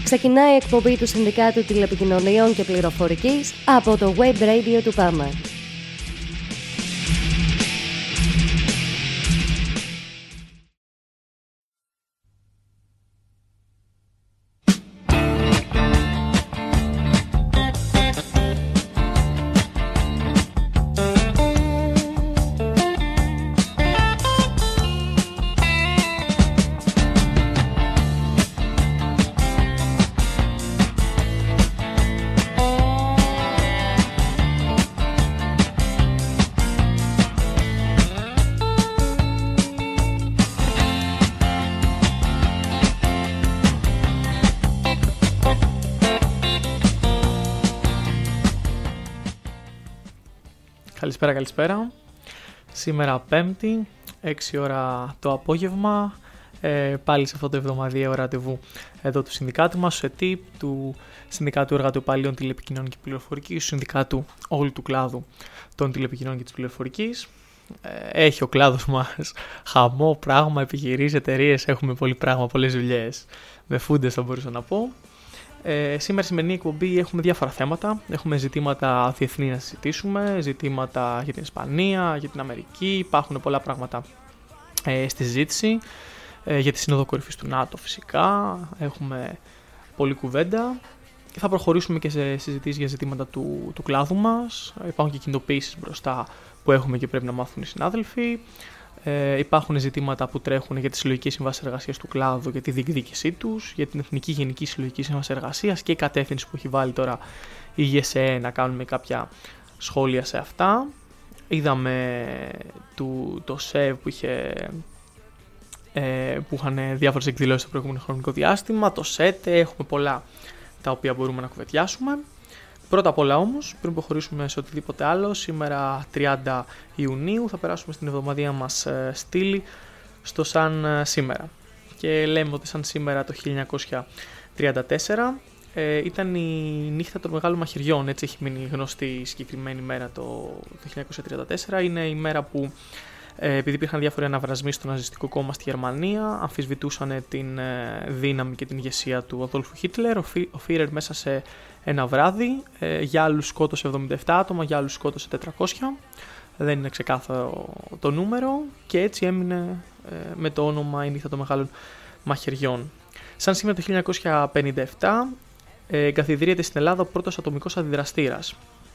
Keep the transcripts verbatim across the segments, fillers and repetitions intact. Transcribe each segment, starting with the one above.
Ξεκινάει η εκπομπή του Συνδικάτου Τηλεπικοινωνιών και Πληροφορικής από το Web Radio του ΠΑΜΑ. Καλησπέρα, καλησπέρα. Σήμερα Πέμπτη, έξι ώρα το απόγευμα, ε, πάλι σε αυτό το εβδομαδιαίο ραντεβού εδώ του συνδικάτου μας, στο ΕΤΙΠ, του Συνδικάτου Εργατοπαλλήλων Τηλεπικοινωνιών και Πληροφορικής, του Συνδικάτου όλου του κλάδου των τηλεπικοινωνιών και της πληροφορικής. Ε, έχει ο κλάδος μας χαμό, πράγμα, επιχειρήσεις, εταιρείες, έχουμε πολύ πράγμα, πολλές δουλειές, με φούντες θα μπορούσα να πω. Ε, σήμερα, σημερινή εκπομπή, έχουμε διάφορα θέματα. Έχουμε ζητήματα διεθνή να συζητήσουμε, ζητήματα για την Ισπανία, για την Αμερική. Υπάρχουν πολλά πράγματα ε, στη συζήτηση. Ε, για τη Σύνοδο Κορυφής του ΝΑΤΟ, φυσικά. Έχουμε πολλή κουβέντα. Και θα προχωρήσουμε και σε συζητήσεις για ζητήματα του, του κλάδου μας. Υπάρχουν και κινητοποιήσεις μπροστά που έχουμε και πρέπει να μάθουν οι συνάδελφοι. Ε, υπάρχουν ζητήματα που τρέχουν για τις συλλογικές συμβάσεις εργασίας του κλάδου, για τη διεκδίκησή τους, για την Εθνική Γενική Συλλογική Σύμβαση Εργασίας και η κατεύθυνση που έχει βάλει τώρα η ΓΕΣΕ να κάνουμε κάποια σχόλια σε αυτά. Είδαμε του, το ΣΕΒ που, είχε, ε, που είχαν διάφορες εκδηλώσεις στο προηγούμενο χρονικό διάστημα, το ΣΕΤΕ, έχουμε πολλά τα οποία μπορούμε να κουβεντιάσουμε. Πρώτα απ' όλα όμως, πριν προχωρήσουμε σε οτιδήποτε άλλο, σήμερα τριάντα Ιουνίου θα περάσουμε στην εβδομαδία μας στήλη στο σαν σήμερα. Και λέμε ότι σαν σήμερα το χίλια εννιακόσια τριάντα τέσσερα ε, ήταν η νύχτα των μεγάλων μαχαιριών, έτσι έχει μείνει γνωστή η συγκεκριμένη μέρα το, το χίλια εννιακόσια τριάντα τέσσερα. Είναι η μέρα που ε, επειδή υπήρχαν διάφοροι αναβρασμοί στο ναζιστικό κόμμα στη Γερμανία, αμφισβητούσαν την ε, δύναμη και την ηγεσία του Αδόλφου Χίτλερ, ο, ο Φίρερ μέσα σε ένα βράδυ, ε, για άλλους σκότωσε εβδομήντα επτά άτομα, για άλλους σκότωσε τετρακόσια, δεν είναι ξεκάθαρο το νούμερο και έτσι έμεινε ε, με το όνομα η νύχτα των μεγάλων μαχαιριών. Σαν σήμερα το χίλια εννιακόσια πενήντα επτά ε, εγκαθιδρύεται στην Ελλάδα ο πρώτος ατομικός αντιδραστήρας.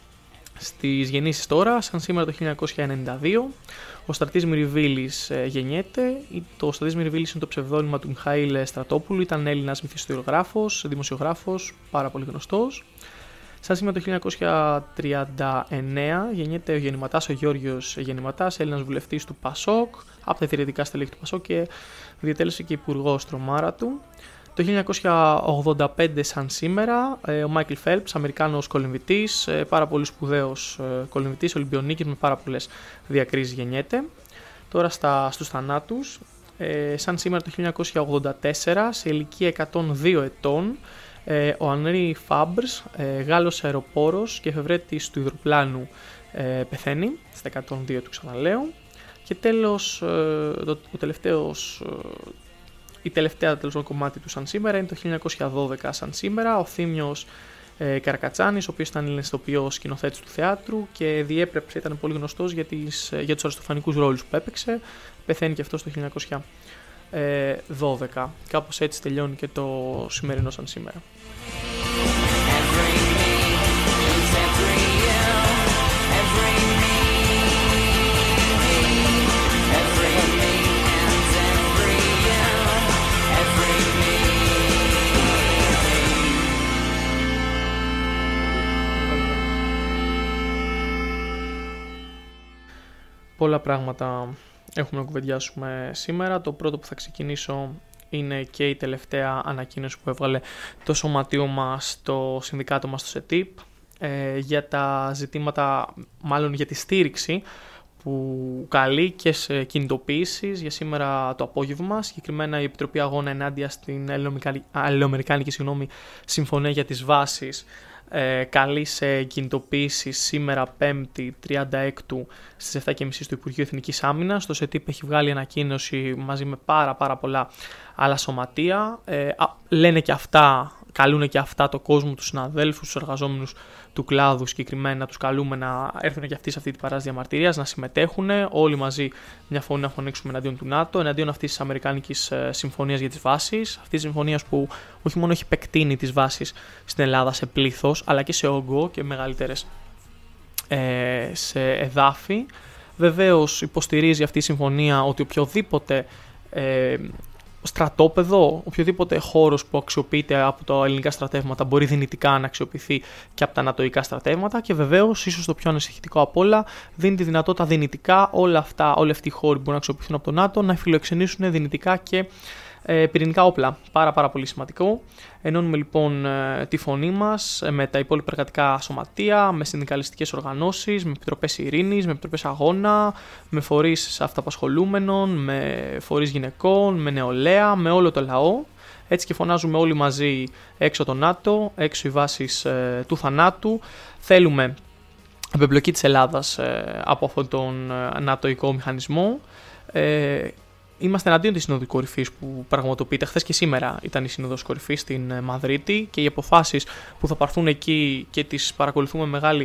Στις γεννήσεις τώρα, σαν σήμερα το χίλια εννιακόσια ενενήντα δύο, ο Στρατής Μυριβίλης ε, γεννιέται. Το Στρατής Μυριβίλης είναι το ψευδόνυμα του Μιχαήλ Στρατόπουλου, ήταν Έλληνας μυθιστοριογράφος, δημοσιογράφος, πάρα πολύ γνωστός. Σαν σήμερα το χίλια εννιακόσια τριάντα εννέα γεννιέται ο γεννηματάς, ο Γιώργος Γεννηματάς, Έλληνας βουλευτής του ΠΑΣΟΚ, από τα ιδρυτικά στελέχη του ΠΑΣΟΚ και διετέλεσε και υπουργός τρομάρα του. Το χίλια εννιακόσια ογδόντα πέντε σαν σήμερα, ο Μάικλ Φέλπς, Αμερικάνος κολυμβητής, πάρα πολύ σπουδαίος κολυμβητής, Ολυμπιονίκης με πάρα πολλές διακρίσεις γεννιέται. Τώρα στα, στους θανάτους, ε, σαν σήμερα το χίλια εννιακόσια ογδόντα τέσσερα, σε ηλικία εκατόν δύο ετών, ε, ο Ανρί Φάμπρς, ε, Γάλλος αεροπόρος και εφευρέτης του υδροπλάνου, ε, πεθαίνει, στα εκατόν δύο του ξαναλέω. Και τέλος, ε, το, το τελευταίος... Η τελευταία τέλος κομμάτι του σαν σήμερα είναι το χίλια εννιακόσια δώδεκα σαν σήμερα, ο Θήμιος ε, Καρακατσάνης, ο οποίος ήταν ελληνιστοποιός σκηνοθέτης του θεάτρου και διέπρεψε, ήταν πολύ γνωστός για, τις, για τους αριστοφανικούς ρόλους που έπαιξε. Πεθαίνει και αυτός το χίλια εννιακόσια δώδεκα. Κάπως έτσι τελειώνει και το σημερινό σαν σήμερα. Πολλά πράγματα έχουμε να κουβεντιάσουμε σήμερα. Το πρώτο που θα ξεκινήσω είναι και η τελευταία ανακοίνωση που έβγαλε το σωματείο μας, το συνδικάτο μας, το ΣΕΤΙΠ, ε, για τα ζητήματα, μάλλον για τη στήριξη που καλεί και σε κινητοποιήσεις για σήμερα το απόγευμα. Συγκεκριμένα η Επιτροπή Αγώνα ενάντια στην Αλληλοαμερικάνικη συγγνώμη, Συμφωνία για τις Βάσεις ε, καλεί σε κινητοποίηση σήμερα Πέμπτη τριάντα έκτου στις επτά και μισή στο Υπουργείο Εθνικής Άμυνας. Το ΣΕΤΙΠ έχει βγάλει ανακοίνωση μαζί με πάρα πάρα πολλά άλλα σωματεία. Ε, α, λένε και αυτά καλούν και αυτά το κόσμο, τους συναδέλφους, τους εργαζόμενους του κλάδου συγκεκριμένα, τους καλούμε να έρθουν και αυτοί σε αυτή την παράσταση διαμαρτυρίας, να συμμετέχουν όλοι μαζί μια φωνή να φωνήξουμε εναντίον του ΝΑΤΟ, εναντίον αυτής της Αμερικάνικης συμφωνίας για τις βάσεις, αυτής της συμφωνίας που όχι μόνο έχει επεκτείνει τις βάσεις στην Ελλάδα σε πλήθος, αλλά και σε όγκο και μεγαλύτερες ε, σε εδάφη. Βεβαίως υποστηρίζει αυτή η συμφωνία ότι οποιοδήποτε ε, στρατόπεδο, οποιοδήποτε χώρος που αξιοποιείται από τα ελληνικά στρατεύματα μπορεί δυνητικά να αξιοποιηθεί και από τα νατοϊκά στρατεύματα, και βεβαίως, ίσως το πιο ανησυχητικό απ' όλα, δίνει τη δυνατότητα δυνητικά όλα αυτά, όλοι αυτοί οι χώροι που μπορούν να αξιοποιηθούν από το ΝΑΤΟ να φιλοξενήσουν δυνητικά και ε, πυρηνικά όπλα. Πάρα πάρα πολύ σημαντικό. Ενώνουμε λοιπόν ε, τη φωνή μας ε, με τα υπόλοιπα εργατικά σωματεία, με συνδικαλιστικές οργανώσεις, με επιτροπές ειρήνης, με επιτροπές αγώνα, με φορείς αυταπασχολούμενων, με φορείς γυναικών, με νεολαία, με όλο το λαό. Έτσι και φωνάζουμε όλοι μαζί έξω το ΝΑΤΟ, έξω οι βάσεις ε, του θανάτου. Θέλουμε απεμπλοκή της Ελλάδας ε, από αυτόν τον ε, νατοϊκό μηχανισμό. Ε, Είμαστε εναντίον της Συνόδου Κορυφής που πραγματοποιείται. Χθες και σήμερα ήταν η Σύνοδος Κορυφής στην Μαδρίτη και οι αποφάσεις που θα πάρθουν εκεί και τις παρακολουθούμε με μεγάλη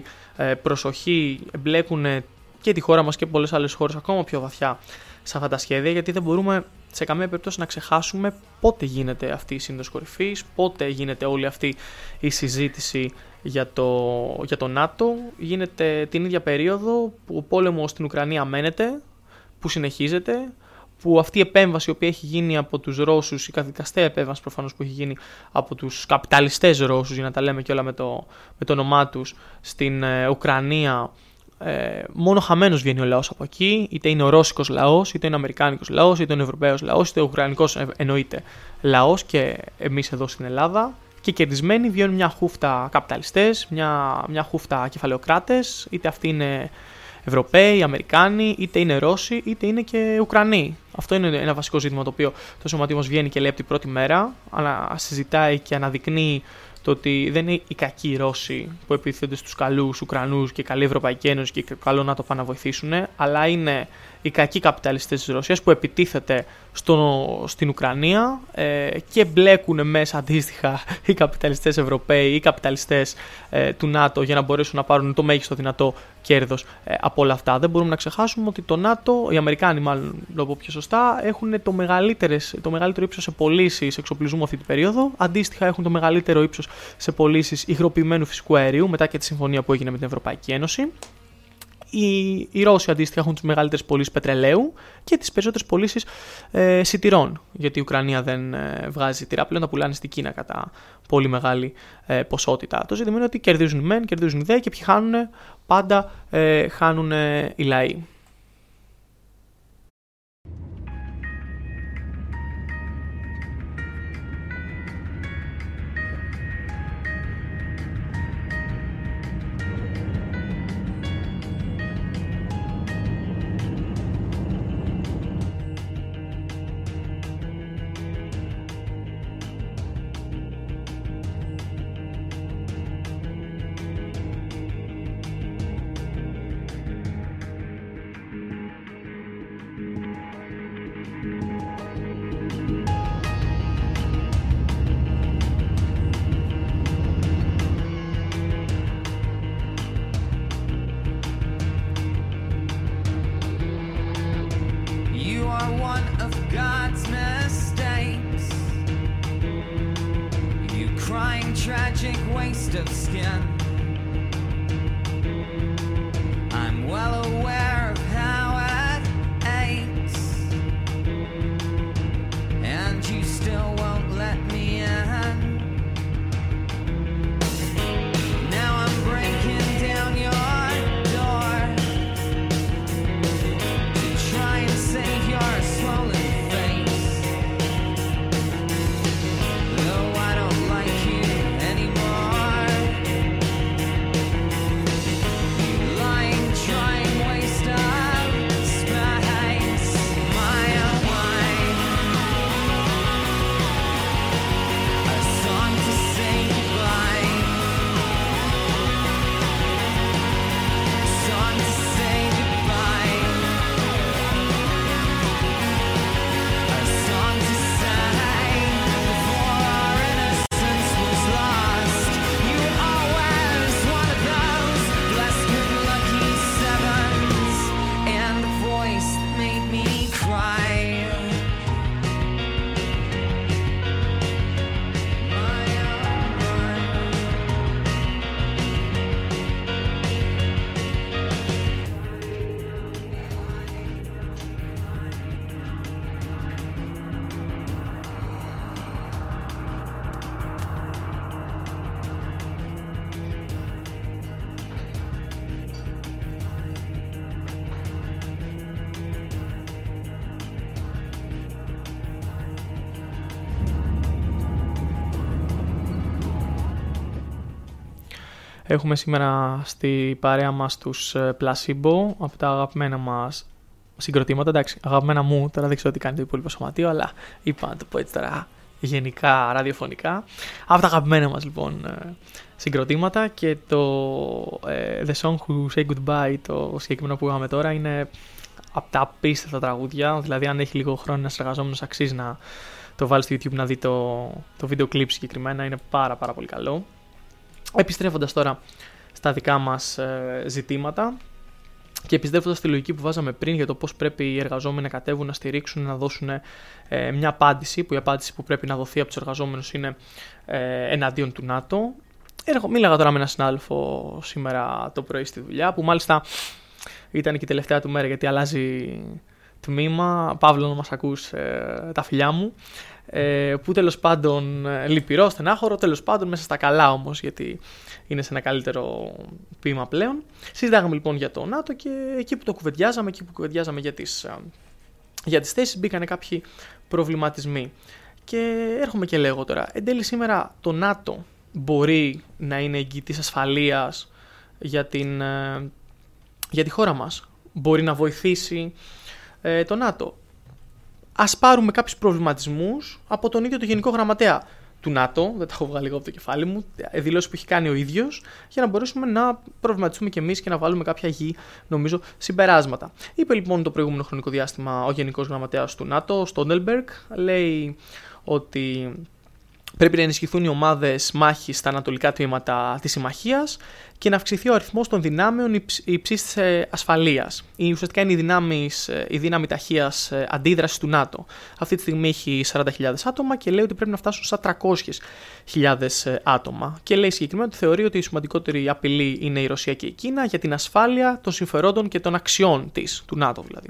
προσοχή εμπλέκουν και τη χώρα μας και πολλές άλλες χώρες ακόμα πιο βαθιά σε αυτά τα σχέδια, γιατί δεν μπορούμε σε καμία περίπτωση να ξεχάσουμε πότε γίνεται αυτή η Σύνοδος Κορυφής, πότε γίνεται όλη αυτή η συζήτηση για το, για το ΝΑΤΟ. Γίνεται την ίδια περίοδο που ο πόλεμος στην Ουκρανία μένεται, που συνεχίζεται, που αυτή η επέμβαση η οποία έχει γίνει από τους Ρώσους, η καθηκαστέα επέμβαση προφανώς που έχει γίνει από τους καπιταλιστές Ρώσους, για να τα λέμε και όλα με το, με το όνομά τους, στην ε, Ουκρανία, ε, μόνο χαμένος βγαίνει ο λαός από εκεί, είτε είναι ο ρώσικος λαός, είτε είναι ο αμερικάνικος λαός, είτε είναι ο ευρωπαίος λαός, είτε ο ουκρανικός ε, εννοείται λαός, και εμείς εδώ στην Ελλάδα. Και κερδισμένοι βγαίνουν μια χούφτα καπιταλιστές, μια, μια χούφτα κεφαλαιοκράτες, είτε αυτοί είναι Ευρωπαίοι, Αμερικάνοι, είτε είναι Ρώσοι, είτε είναι και Ουκρανοί. Αυτό είναι ένα βασικό ζήτημα το οποίο το σωματείο μας βγαίνει και λέει από την πρώτη μέρα, αλλά συζητάει και αναδεικνύει το ότι δεν είναι οι κακοί Ρώσοι που επιτίθενται στους καλούς Ουκρανούς και καλή Ευρωπαϊκή Ένωση και καλό να το πάνε να βοηθήσουν, αλλά είναι οι κακοί καπιταλιστές της Ρωσίας που επιτίθεται στο, στην Ουκρανία ε, και μπλέκουν μέσα αντίστοιχα οι καπιταλιστές Ευρωπαίοι, οι καπιταλιστές ε, του ΝΑΤΟ για να μπορέσουν να πάρουν το μέγιστο δυνατό κέρδος ε, από όλα αυτά. Δεν μπορούμε να ξεχάσουμε ότι το ΝΑΤΟ, οι Αμερικάνοι μάλλον να πω πιο σωστά, έχουν το, το μεγαλύτερο ύψος σε πωλήσεις εξοπλισμού αυτή την περίοδο. Αντίστοιχα έχουν το μεγαλύτερο ύψος σε πωλήσεις υγροποιημένου φυσικού αερίου μετά και τη συμφωνία που έγινε με την Ευρωπαϊκή Ένωση. Οι, οι Ρώσοι αντίστοιχα έχουν τις μεγαλύτερες πωλήσεις πετρελαίου και τις περισσότερες πωλήσεις ε, σιτηρών. Γιατί η Ουκρανία δεν ε, βγάζει σιτηρά, πλέον τα πουλάνε στην Κίνα κατά πολύ μεγάλη ε, ποσότητα. Το ζήτημα είναι ότι κερδίζουν οι μεν, κερδίζουν οι δε, και ποιοι χάνουν, πάντα ε, χάνουν ε, οι λαοί. Tragic waste of skin. I'm well aware of how it aches, and you still won't let me in. Now I'm breaking down your door to try and save your swollen face. Though I don't like you anymore, Έχουμε σήμερα στη παρέα μας τους Placebo, από τα αγαπημένα μας συγκροτήματα. Εντάξει, αγαπημένα μου, τώρα δεν ξέρω τι κάνει το υπόλοιπο σωματείο, αλλά είπα να το πω έτσι τώρα γενικά ραδιοφωνικά. Από τα αγαπημένα μας λοιπόν συγκροτήματα, και το ε, The Song Who Say Goodbye, το συγκεκριμένο που είχαμε τώρα, είναι από τα απίστευτα τραγούδια. Δηλαδή, αν έχει λίγο χρόνο ένας εργαζόμενος, αξίζει να το βάλει στο YouTube να δει το, το βίντεο κλιπ συγκεκριμένα. Είναι πάρα πάρα πολύ καλό. Επιστρέφοντας τώρα στα δικά μας ε, ζητήματα και επιστρέφοντας στη λογική που βάζαμε πριν για το πώς πρέπει οι εργαζόμενοι να κατέβουν, να στηρίξουν, να δώσουν ε, μια απάντηση, που η απάντηση που πρέπει να δοθεί από τους εργαζόμενους είναι ε, εναντίον του ΝΑΤΟ. Μίλαγα τώρα με έναν συνάδελφο σήμερα το πρωί στη δουλειά, που μάλιστα ήταν και η τελευταία του μέρα, γιατί αλλάζει τμήμα. Παύλο, να μας ακούς, ε, τα φιλιά μου. Ε, που τέλος πάντων ε, λυπηρό, στενάχωρο, τέλος πάντων μέσα στα καλά όμως, γιατί είναι σε ένα καλύτερο ποίημα πλέον. Συζητάγαμε λοιπόν για το ΝΑΤΟ, και εκεί που το κουβεντιάζαμε, εκεί που κουβεντιάζαμε για τις, ε, για τις θέσεις, μπήκανε κάποιοι προβληματισμοί. Και έρχομαι και λέγω τώρα, εν τέλει σήμερα το ΝΑΤΟ μπορεί να είναι εγγυητής ασφαλείας για, την, ε, για τη χώρα μας. Μπορεί να βοηθήσει ε, το ΝΑΤΟ. Ας πάρουμε κάποιους προβληματισμούς από τον ίδιο το Γενικό Γραμματέα του ΝΑΤΟ, δεν τα έχω βγάλει εγώ από το κεφάλι μου, δηλώσεις που έχει κάνει ο ίδιος, για να μπορέσουμε να προβληματιστούμε κι εμείς και να βάλουμε κάποια υγιή, νομίζω, συμπεράσματα. Είπε λοιπόν το προηγούμενο χρονικό διάστημα ο Γενικός Γραμματέας του ΝΑΤΟ, Στόλτενμπεργκ, λέει ότι πρέπει να ενισχυθούν οι ομάδες μάχης στα ανατολικά τμήματα της συμμαχίας και να αυξηθεί ο αριθμός των δυνάμεων υψής της ασφαλείας. Η, ουσιαστικά είναι η, δυνάμεις, η δύναμη ταχείας αντίδρασης του ΝΑΤΟ. Αυτή τη στιγμή έχει σαράντα χιλιάδες άτομα και λέει ότι πρέπει να φτάσουν στα τριακόσιες χιλιάδες άτομα. Και λέει συγκεκριμένα ότι θεωρεί ότι η σημαντικότερη απειλή είναι η Ρωσία και η Κίνα για την ασφάλεια των συμφερόντων και των αξιών της, του ΝΑΤΟ δηλαδή.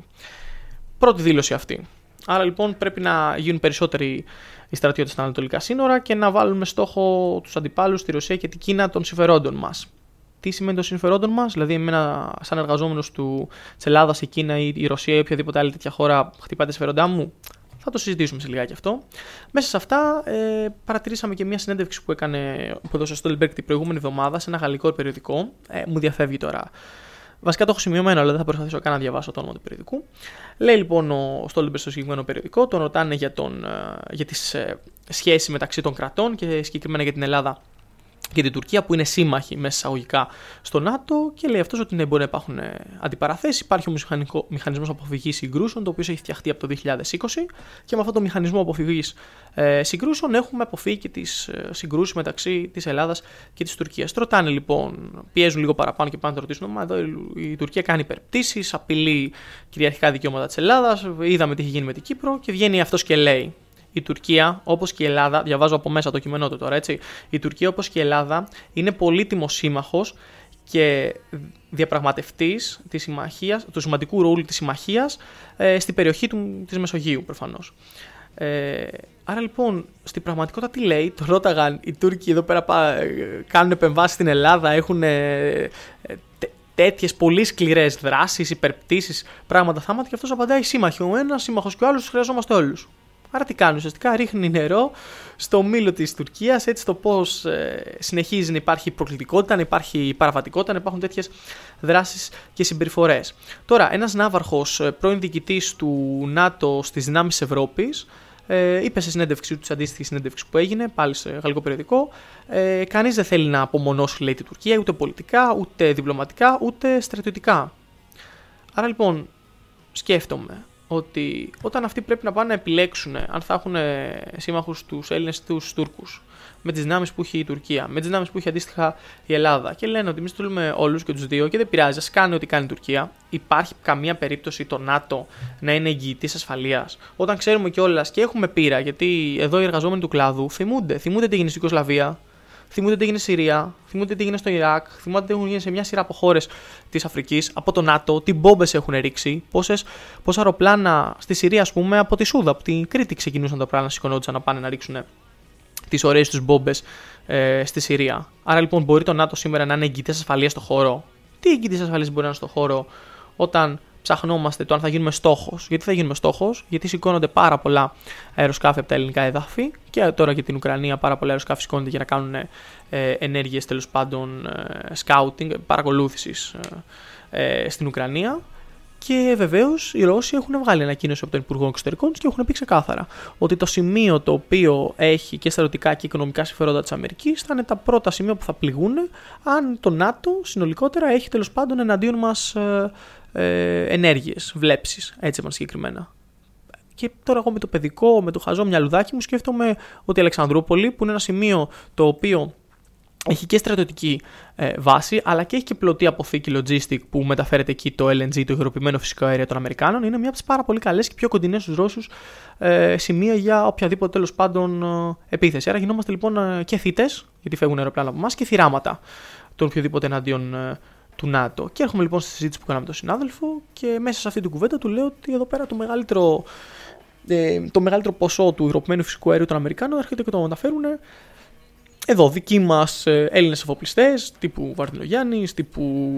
Πρώτη δήλωση αυτή. Άρα λοιπόν πρέπει να γίνουν περισσότεροι οι στρατιώτες στα ανατολικά σύνορα και να βάλουμε στόχο τους αντιπάλους στη Ρωσία και την Κίνα των συμφερόντων μας. Τι σημαίνει των συμφερόντων μας, δηλαδή εμένα σαν εργαζόμενος της Ελλάδας, η Κίνα ή η Ρωσία ή οποιαδήποτε άλλη τέτοια χώρα χτυπάει τα συμφέροντά μου? Θα το συζητήσουμε σε λιγάκι αυτό. Μέσα σε αυτά ε, παρατηρήσαμε και μια συνέντευξη που, έκανε, που έδωσε ο Στόλτενμπεργκ την προηγούμενη εβδομάδα σε ένα γαλλικό περιοδικό. Ε, μου διαφεύγει τώρα. Βασικά το έχω σημειωμένο, αλλά δεν θα προσπαθήσω καν να διαβάσω το όνομα του περιοδικού. Λέει λοιπόν ο Στόλτενμπεργκ στο συγκεκριμένο περιοδικό, τον ρωτάνε για, τον, για τις σχέσεις μεταξύ των κρατών και συγκεκριμένα για την Ελλάδα και την Τουρκία, που είναι σύμμαχοι μέσα εισαγωγικά στο ΝΑΤΟ, και λέει αυτός ότι ναι, μπορεί να υπάρχουν αντιπαραθέσεις. Υπάρχει όμως μηχανισμός αποφυγής συγκρούσεων, το οποίο έχει φτιαχτεί από το δύο χιλιάδες είκοσι, και με αυτόν τον μηχανισμό αποφυγής ε, συγκρούσεων έχουμε αποφύγει και τις ε, συγκρούσεις μεταξύ της Ελλάδας και της Τουρκίας. Ρωτάνε λοιπόν, πιέζουν λίγο παραπάνω και πάνε να το ρωτήσουν, μα εδώ η Τουρκία κάνει υπερπτήσεις, απειλεί κυριαρχικά δικαιώματα της Ελλάδας, είδαμε τι έχει γίνει με την Κύπρο, και βγαίνει αυτός και λέει: η Τουρκία, όπως και η Ελλάδα, διαβάζω από μέσα το κείμενό του τώρα, έτσι. Η Τουρκία, όπως και η Ελλάδα, είναι πολύτιμος σύμμαχος και διαπραγματευτής της συμμαχίας, του σημαντικού ρόλου της συμμαχίας ε, στην περιοχή του, της Μεσογείου, προφανώς. Ε, άρα λοιπόν, στην πραγματικότητα τι λέει? Το ρώταγαν οι Τούρκοι εδώ πέρα, πά, κάνουν επεμβάσεις στην Ελλάδα, έχουν ε, τε, τέτοιες πολύ σκληρές δράσεις, υπερπτήσεις, πράγματα, θάματα, και αυτός απαντάει: σύμμαχοι ο ένας, σύμμαχος και ο άλλος, τους χρειαζόμαστε όλους. Άρα τι κάνει? Ουσιαστικά ρίχνει νερό στο μήλο της Τουρκίας, έτσι, το πώς ε, συνεχίζει να υπάρχει προκλητικότητα, να υπάρχει παραβατικότητα, να υπάρχουν τέτοιες δράσεις και συμπεριφορές. Τώρα, ένας ναύαρχος, πρώην διοικητής του ΝΑΤΟ στις δυνάμεις Ευρώπης, ε, είπε σε συνέντευξή του, της αντίστοιχης συνέντευξη που έγινε, πάλι σε γαλλικό περιοδικό, ε, κανείς δεν θέλει να απομονώσει, λέει, την Τουρκία, ούτε πολιτικά, ούτε διπλωματικά, ούτε στρατιωτικά. Άρα λοιπόν, σκέφτομαι ότι όταν αυτοί πρέπει να πάνε να επιλέξουν αν θα έχουν σύμμαχους τους Έλληνες ή τους Τούρκους, με τις δυνάμεις που έχει η Τουρκία, με τις δυνάμεις που έχει αντίστοιχα η Ελλάδα, και λένε ότι εμείς θέλουμε όλους και τους δύο και δεν πειράζει, ας κάνει ό,τι κάνει η Τουρκία, υπάρχει καμία περίπτωση το ΝΑΤΟ να είναι εγγυητής ασφαλείας? Όταν ξέρουμε κιόλας και έχουμε πείρα, γιατί εδώ οι εργαζόμενοι του κλάδου θυμούνται, θυμούνται τι έγινε στην Ιουγκοσλαβία, θυμούνται τι έγινε στη Συρία, θυμούνται τι έγινε στο Ιράκ, θυμούνται τι έχουν γίνει σε μια σειρά από χώρες της Αφρικής από το ΝΑΤΟ, τι μπόμπες έχουν ρίξει, πόσες, πόσα αεροπλάνα στη Συρία, ας πούμε, από τη Σούδα, από την Κρήτη ξεκινούσαν τα πλάνα, σηκωνόντουσαν να πάνε να ρίξουν τις ωραίες τους μπόμπες ε, στη Συρία. Άρα λοιπόν, μπορεί το ΝΑΤΟ σήμερα να είναι εγγυητής ασφαλείας στο χώρο? Τι εγγυητής ασφαλείας μπορεί να είναι στο χώρο όταν ψαχνόμαστε το αν θα γίνουμε στόχος. Γιατί θα γίνουμε στόχος, γιατί σηκώνονται πάρα πολλά αεροσκάφη από τα ελληνικά εδάφη και τώρα για την Ουκρανία πάρα πολλά αεροσκάφη σηκώνονται για να κάνουν ε, ενέργειες τέλος πάντων ε, scouting, παρακολούθησης ε, ε, στην Ουκρανία. Και βεβαίως οι Ρώσοι έχουν βγάλει ανακοίνωση από τον Υπουργό Εξωτερικών τους και έχουν πει ξεκάθαρα ότι το σημείο το οποίο έχει και στρατιωτικά και οικονομικά συμφέροντα της Αμερικής θα είναι τα πρώτα σημεία που θα πληγούν αν το ΝΑΤΟ συνολικότερα έχει τέλος πάντων εναντίον μας ε, ε, ενέργειες, βλέψεις, έτσι είπαν συγκεκριμένα. Και τώρα εγώ με το παιδικό, με το χαζό μυαλουδάκι μου σκέφτομαι ότι η Αλεξανδρούπολη, που είναι ένα σημείο το οποίο έχει και στρατιωτική ε, βάση, αλλά και έχει και πλωτή αποθήκη logistic που μεταφέρεται εκεί το ελ εν τζι, το υγροποιημένο φυσικό αέριο των Αμερικάνων. Είναι μια από τις πάρα πολύ καλές και πιο κοντινές στους Ρώσους ε, σημεία για οποιαδήποτε τέλος πάντων ε, επίθεση. Άρα γινόμαστε λοιπόν ε, και θύτες, γιατί φεύγουν αεροπλάνα από εμάς, και θυράματα των οποιοδήποτε εναντίον ε, του ΝΑΤΟ. Και έρχομαι λοιπόν στη συζήτηση που κάναμε με τον συνάδελφο και μέσα σε αυτή την κουβέντα του λέω ότι εδώ πέρα το μεγαλύτερο, ε, το μεγαλύτερο ποσό του υγροποιημένου φυσικού αερίου των Αμερικάνων έρχεται και το μεταφέρουν. Εδώ δικοί μας ε, Έλληνες εφοπλιστές, τύπου Βαρδινογιάννης, τύπου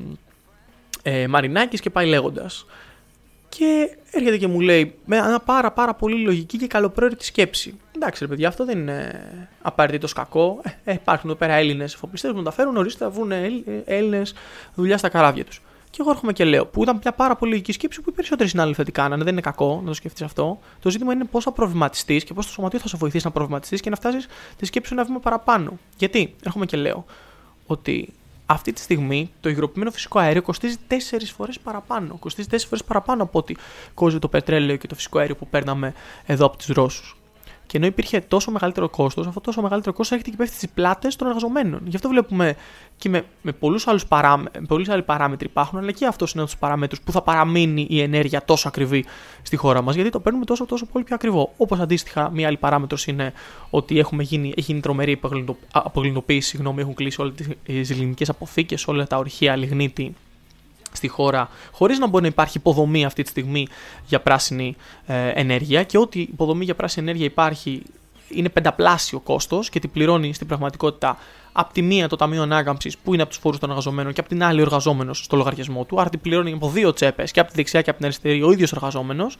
ε, Μαρινάκης και πάει λέγοντας. Και έρχεται και μου λέει με ένα πάρα πάρα πολύ λογική και καλοπροαίρετη σκέψη. Εντάξει ρε παιδιά, αυτό δεν είναι απαραίτητος κακό. Ε, υπάρχουν εδώ πέρα Έλληνες εφοπλιστές που μεταφέρουν, ορίστε θα βγουν Έλληνες δουλειά στα καράβια τους. Και εγώ έρχομαι και λέω, που ήταν μια πάρα πολύ λογική σκέψη που οι περισσότεροι συνάδελφοι τι κάνανε, δεν είναι κακό να το σκεφτείς αυτό. Το ζήτημα είναι πώς θα προβληματιστείς και πώς το σωματείο θα σε βοηθήσει να προβληματιστείς και να φτάσεις τη σκέψη σου ένα βήμα παραπάνω. Γιατί, έρχομαι και λέω, ότι αυτή τη στιγμή το υγροποιημένο φυσικό αέριο κοστίζει τέσσερις φορές παραπάνω. Κοστίζει τέσσερις φορές παραπάνω από ότι κόστιζε το πετρέλαιο και το φυσικό αέριο που παίρναμε εδώ από τους Ρώσους. Και ενώ υπήρχε τόσο μεγαλύτερο κόστος, αυτό τόσο μεγαλύτερο κόστος έρχεται και πέφτει στις πλάτες των εργαζομένων. Γι' αυτό βλέπουμε και με, με πολλούς άλλους παράμετροι, πολλοί άλλοι παράμετροι υπάρχουν, αλλά και αυτός είναι ένας από τους παράμετρους που θα παραμείνει η ενέργεια τόσο ακριβή στη χώρα μας, γιατί το παίρνουμε τόσο, τόσο πολύ πιο ακριβό. Όπως αντίστοιχα, μία άλλη παράμετρος είναι ότι έχουμε γίνει, έχει γίνει τρομερή απογλυνοποίηση, συγγνώμη, έχουν κλείσει όλες τις ελληνικές αποθήκες, όλα τα ορυχεία λιγνίτη στη χώρα, χωρίς να μπορεί να υπάρχει υποδομή αυτή τη στιγμή για πράσινη ε, ενέργεια, και ό,τι υποδομή για πράσινη ενέργεια υπάρχει είναι πενταπλάσιο κόστος και την πληρώνει στην πραγματικότητα από τη μία το Ταμείο Ανάκαμψης που είναι από τους φόρους των εργαζομένων και από την άλλη ο εργαζόμενος στο λογαριασμό του. Άρα την πληρώνει από δύο τσέπες, και από τη δεξιά και από την αριστερή ο ίδιος εργαζόμενος.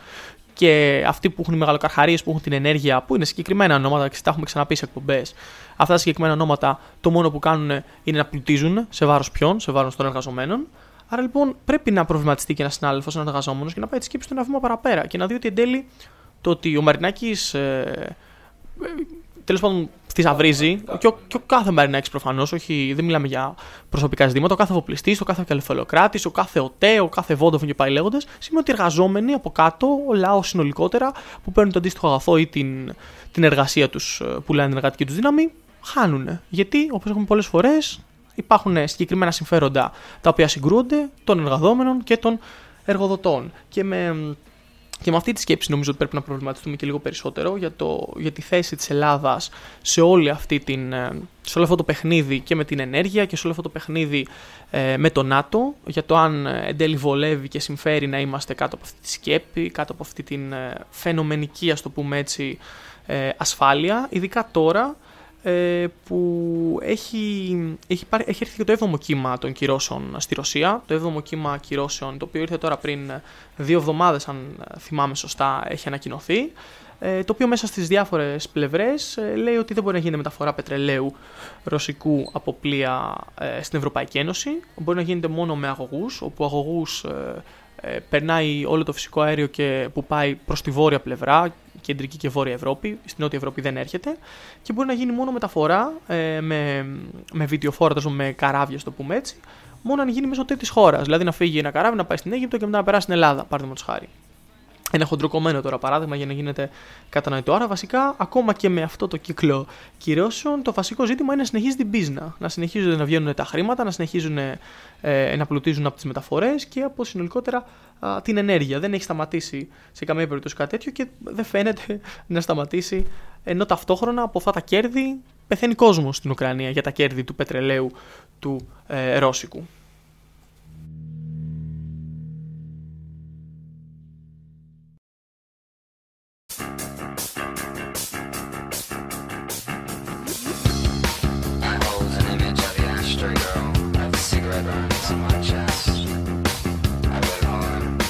Και αυτοί που έχουν οι μεγαλοκαρχαρίες, που έχουν την ενέργεια, που είναι συγκεκριμένα ονόματα και τα έχουμε ξαναπεί σε εκπομπές, αυτά τα συγκεκριμένα ονόματα το μόνο που κάνουν είναι να πλουτίζουν σε βάρος ποιον, σε βάρος των εργαζομένων. Άρα λοιπόν πρέπει να προβληματιστεί και ένα συνάδελφος, ένα εργαζόμενος, και να πάει τη σκέψη του ένα βήμα παραπέρα και να δει ότι εν τέλει το ότι ο Μαρινάκης ε, ε, τέλος πάντων θησαυρίζει, και ο, και ο κάθε Μαρινάκης προφανώς, όχι, δεν μιλάμε για προσωπικά ζητήματα, ο κάθε εφοπλιστής, ο κάθε κεφαλαιοκράτης, ο κάθε ΟΤΕ, ο κάθε Vodafone και πάει λέγοντας, σημαίνει ότι οι εργαζόμενοι από κάτω, ο λαός συνολικότερα, που παίρνουν το αντίστοιχο αγαθό ή την, την εργασία τους, που λένε την εργατική τους δύναμη, χάνουν. Γιατί, όπως έχουμε πολλές φορές, υπάρχουν συγκεκριμένα συμφέροντα τα οποία συγκρούονται των εργαζόμενων και των εργοδοτών. Και με, και με αυτή τη σκέψη νομίζω ότι πρέπει να προβληματιστούμε και λίγο περισσότερο για, το, για τη θέση της Ελλάδας σε, όλη αυτή την, σε όλο αυτό το παιχνίδι και με την ενέργεια και σε όλο αυτό το παιχνίδι ε, με το ΝΑΤΟ, για το αν εν τέλει βολεύει και συμφέρει να είμαστε κάτω από αυτή τη σκέπη, κάτω από αυτή την ε, φαινομενική, ας το πούμε έτσι, ε, ασφάλεια, ειδικά τώρα, που έχει, έχει, πάρει, έχει έρθει και το έβδομο κύμα των κυρώσεων στη Ρωσία. Το έβδομο κύμα κυρώσεων, το οποίο ήρθε τώρα πριν δύο εβδομάδες, αν θυμάμαι σωστά, έχει ανακοινωθεί. Το οποίο μέσα στις διάφορες πλευρές λέει ότι δεν μπορεί να γίνει μεταφορά πετρελαίου ρωσικού από πλοία στην Ευρωπαϊκή Ένωση. Μπορεί να γίνεται μόνο με αγωγούς, όπου ο αγωγούς περνάει όλο το φυσικό αέριο και που πάει προς τη βόρεια πλευρά, κεντρική και βόρεια Ευρώπη, στην νότια Ευρώπη δεν έρχεται, και μπορεί να γίνει μόνο μεταφορά ε, με, με βιτιοφόρα, τόσο με καράβια, το πούμε έτσι, μόνο αν γίνει μέσω τρίτης χώρας. Δηλαδή να φύγει ένα καράβι, να πάει στην Αίγυπτο και μετά να περάσει στην Ελλάδα, παραδείγματος χάρη. Ένα χοντροκομμένο τώρα παράδειγμα για να γίνεται κατανοητό. Άρα, βασικά, ακόμα και με αυτό το κύκλο κυρώσεων, το βασικό ζήτημα είναι να συνεχίζει την πίσνα. Να συνεχίζουν να βγαίνουν τα χρήματα, να συνεχίζουν ε, να πλουτίζουν από τις μεταφορές και από συνολικότερα α, την ενέργεια. Δεν έχει σταματήσει σε καμία περίπτωση κάτι τέτοιο και δεν φαίνεται να σταματήσει, ενώ ταυτόχρονα από αυτά τα κέρδη πεθαίνει κόσμος στην Ουκρανία για τα κέρδη του πετρελαίου του ε, ρώσικου. Cigarette burns on my chest. I live on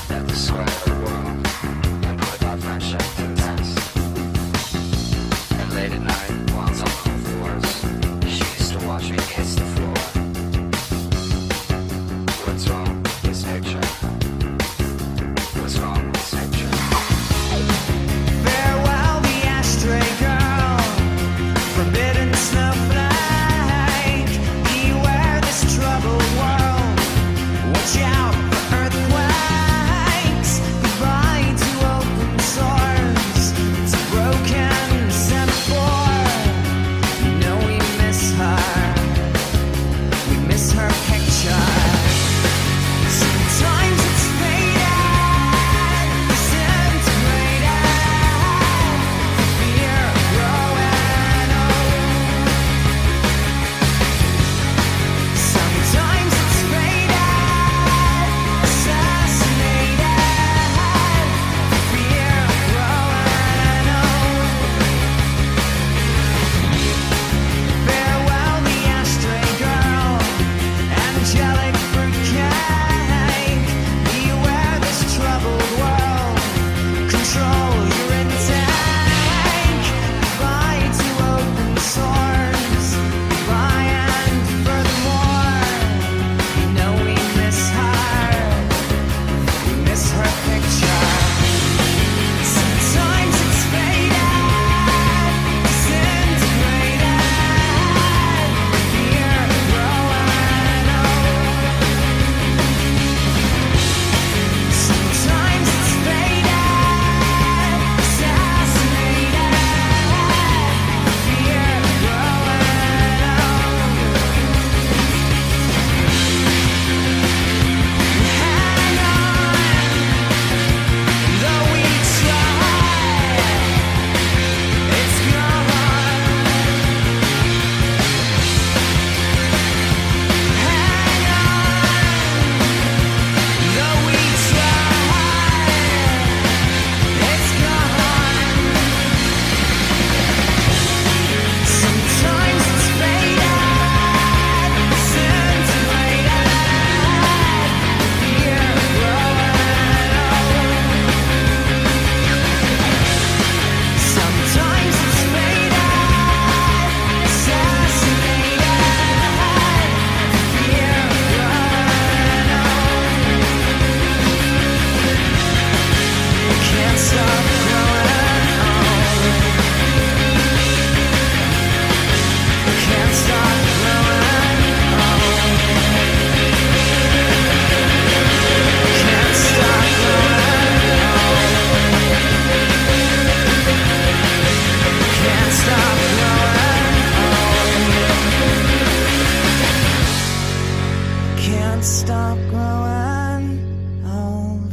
can't stop growing old.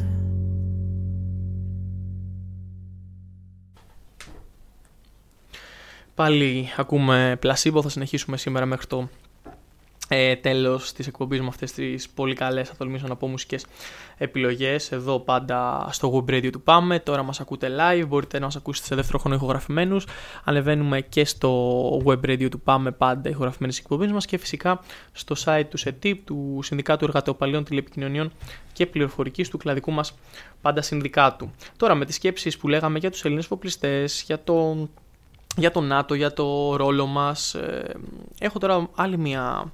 Πάλι ακούμε Placebo, θα συνεχίσουμε σήμερα μέχρι το ε, τέλος της εκπομπής με αυτές τις πολύ καλές, θα τολμήσω να πω, μουσικές επιλογές. Εδώ πάντα στο Web Radio του Πάμε. Τώρα μας ακούτε live, μπορείτε να μας ακούσετε σε δεύτερο χρόνο ηχογραφημένους. Ανεβαίνουμε και στο Web Radio του Πάμε πάντα ηχογραφημένες εκπομπές μας και φυσικά στο site του ΣΕΤΙΠ, του Συνδικάτου Εργατεοπαλίων Τηλεπικοινωνιών και Πληροφορικής, του κλαδικού μας πάντα συνδικάτου. Τώρα με τις σκέψεις που λέγαμε για τους Έλληνες εφοπλιστές, για το, για το ΝΑΤΟ, για το ρόλο μας, ε, έχω τώρα άλλη μια...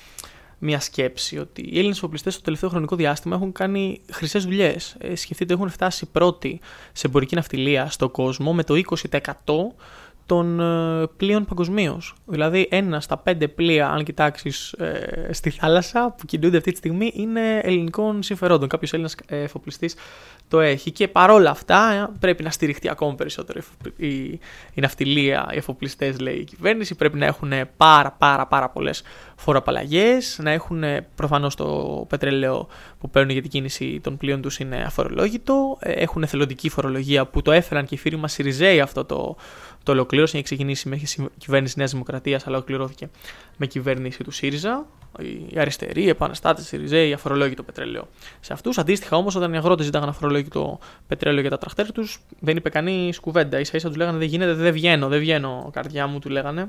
μια σκέψη ότι οι Έλληνες εφοπλιστές στο τελευταίο χρονικό διάστημα έχουν κάνει χρυσές δουλειές. Ε, σκεφτείτε, έχουν φτάσει πρώτοι σε εμπορική ναυτιλία στον κόσμο με το είκοσι τοις εκατό των ε, πλοίων παγκοσμίως. Δηλαδή, ένα στα πέντε πλοία, αν κοιτάξεις ε, στη θάλασσα, που κινούνται αυτή τη στιγμή, είναι ελληνικών συμφερόντων. Κάποιος Έλληνας εφοπλιστής το έχει. Και παρόλα αυτά, ε, πρέπει να στηριχτεί ακόμα περισσότερο η, η, η ναυτιλία, οι εφοπλιστές, λέει η κυβέρνηση. Πρέπει να έχουν πάρα, πάρα, πάρα πολλές φοροαπαλλαγές, να έχουν προφανώς το πετρέλαιο που παίρνουν για την κίνηση των πλοίων τους είναι αφορολόγητο. Έχουν εθελοντική φορολογία που το έφεραν και οι φίλοι μας Σιριζέοι αυτό το. Το ολοκλήρωσε, είχε ξεκινήσει με κυβέρνηση Νέας Δημοκρατίας, αλλά ολοκληρώθηκε με κυβέρνηση του ΣΥΡΙΖΑ. Οι αριστεροί, οι επαναστάτες, οι Σιριζέοι, αφορολόγητο πετρέλαιο σε αυτούς. Αντίστοιχα όμως, όταν οι αγρότες ζήταγαν αφορολόγητο πετρέλαιο για τα τραχτέρ τους, δεν είπε κανείς κουβέντα. Ίσα ίσα τους λέγανε δεν γίνεται, δεν βγαίνω, δεν βγαίνω, καρδιά μου, του λέγανε.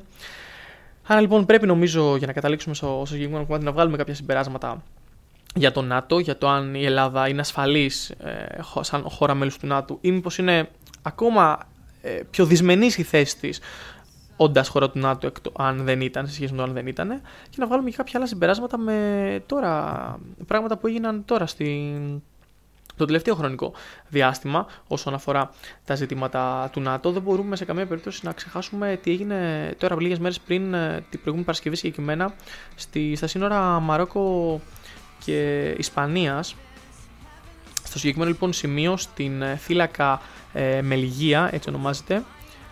Άρα λοιπόν πρέπει, νομίζω, για να καταλήξουμε στο συγκεκριμένο κομμάτι, να βγάλουμε κάποια συμπεράσματα για το ΝΑΤΟ, για το αν η Ελλάδα είναι ασφαλής ε, σαν χώρα μέλους του ΝΑΤΟ ή μήπως είναι ακόμα πιο δυσμενής η θέση της όντας χώρα του ΝΑΤΟ, αν δεν ήταν, σε σχέση με το αν δεν ήταν, και να βγάλουμε και κάποια άλλα συμπεράσματα με τώρα πράγματα που έγιναν τώρα στην... το τελευταίο χρονικό διάστημα όσον αφορά τα ζητήματα του ΝΑΤΟ. Δεν μπορούμε σε καμία περίπτωση να ξεχάσουμε τι έγινε τώρα λίγες μέρες πριν την προηγούμενη Παρασκευή, συγκεκριμένα στη, στα σύνορα Μαρόκο και Ισπανίας. Στο συγκεκριμένο λοιπόν σημείο, στην θύλακα ε, Μελιγία, έτσι ονομάζεται,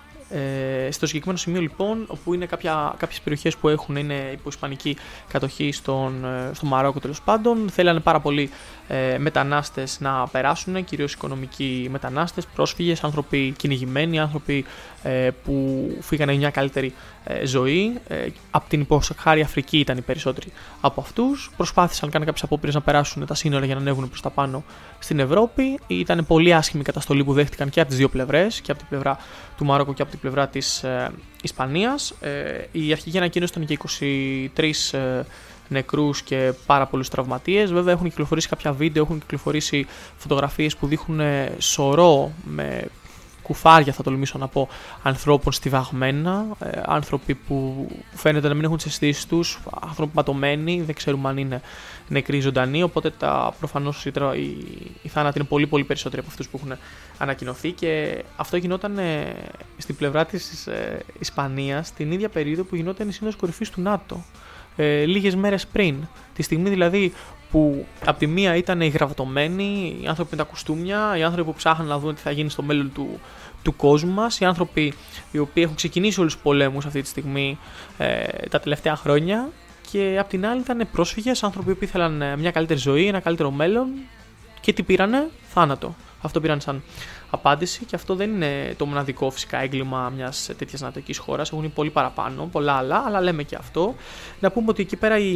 ε, στο συγκεκριμένο σημείο λοιπόν, όπου είναι κάποια, κάποιες περιοχές που έχουν, είναι υπό ισπανική κατοχή στον, στο Μαρόκο τέλος πάντων, θέλανε πάρα πολλοί ε, μετανάστες να περάσουν, κυρίως οικονομικοί μετανάστες, πρόσφυγες, άνθρωποι κυνηγημένοι, άνθρωποι ε, που φύγανε μια καλύτερη ε, ζωή. Ε, από την υποσαχάρια Αφρική ήταν οι περισσότεροι από αυτούς. Προσπάθησαν να κάνουν κάποιες απόπειρες να περάσουν τα σύνορα για να ανέβουν προς τα πάνω στην Ευρώπη. Ήταν πολύ άσχημη η καταστολή που δέχτηκαν και από τις δύο πλευρές, και από την πλευρά του Μαρόκου και από την πλευρά της ε, Ισπανίας. Ε, η αρχική ανακοίνωση ήταν και είκοσι τρεις ε, νεκρούς και πάρα πολλούς τραυματίες. Βέβαια έχουν κυκλοφορήσει κάποια βίντεο, έχουν κυκλοφορήσει φωτογραφίες που δείχνουν σωρό με κουφάρια, θα τολμήσω να πω, ανθρώπων στιβαγμένα, ε, άνθρωποι που φαίνεται να μην έχουν τις αισθήσεις τους, άνθρωποι ματωμένοι, δεν ξέρουμε αν είναι νεκροί ή ζωντανοί, οπότε τα, προφανώς οι, οι, οι θάνατοι είναι πολύ πολύ περισσότεροι από αυτούς που έχουν ανακοινωθεί, και αυτό γινόταν ε, στην πλευρά της ε, Ισπανίας την ίδια περίοδο που γινόταν η Σύνοδος Κορυφής του ΝΑΤΟ, ε, λίγες μέρες πριν, τη στιγμή δηλαδή που από τη μία ήταν οι γραβατωμένοι, οι άνθρωποι με τα κουστούμια, οι άνθρωποι που ψάχναν να δουν τι θα γίνει στο μέλλον του, του κόσμου μας, οι άνθρωποι οι οποίοι έχουν ξεκινήσει όλους τους πολέμους αυτή τη στιγμή ε, τα τελευταία χρόνια, και απ' την άλλη ήταν πρόσφυγες, άνθρωποι που ήθελαν μια καλύτερη ζωή, ένα καλύτερο μέλλον, και τι πήρανε? Θάνατο. Αυτό πήραν σαν απάντηση, και αυτό δεν είναι το μοναδικό φυσικά έγκλημα μιας τέτοιας νατοικής χώρας. Έχουν πολύ παραπάνω, πολλά άλλα, αλλά λέμε και αυτό. Να πούμε ότι εκεί πέρα η,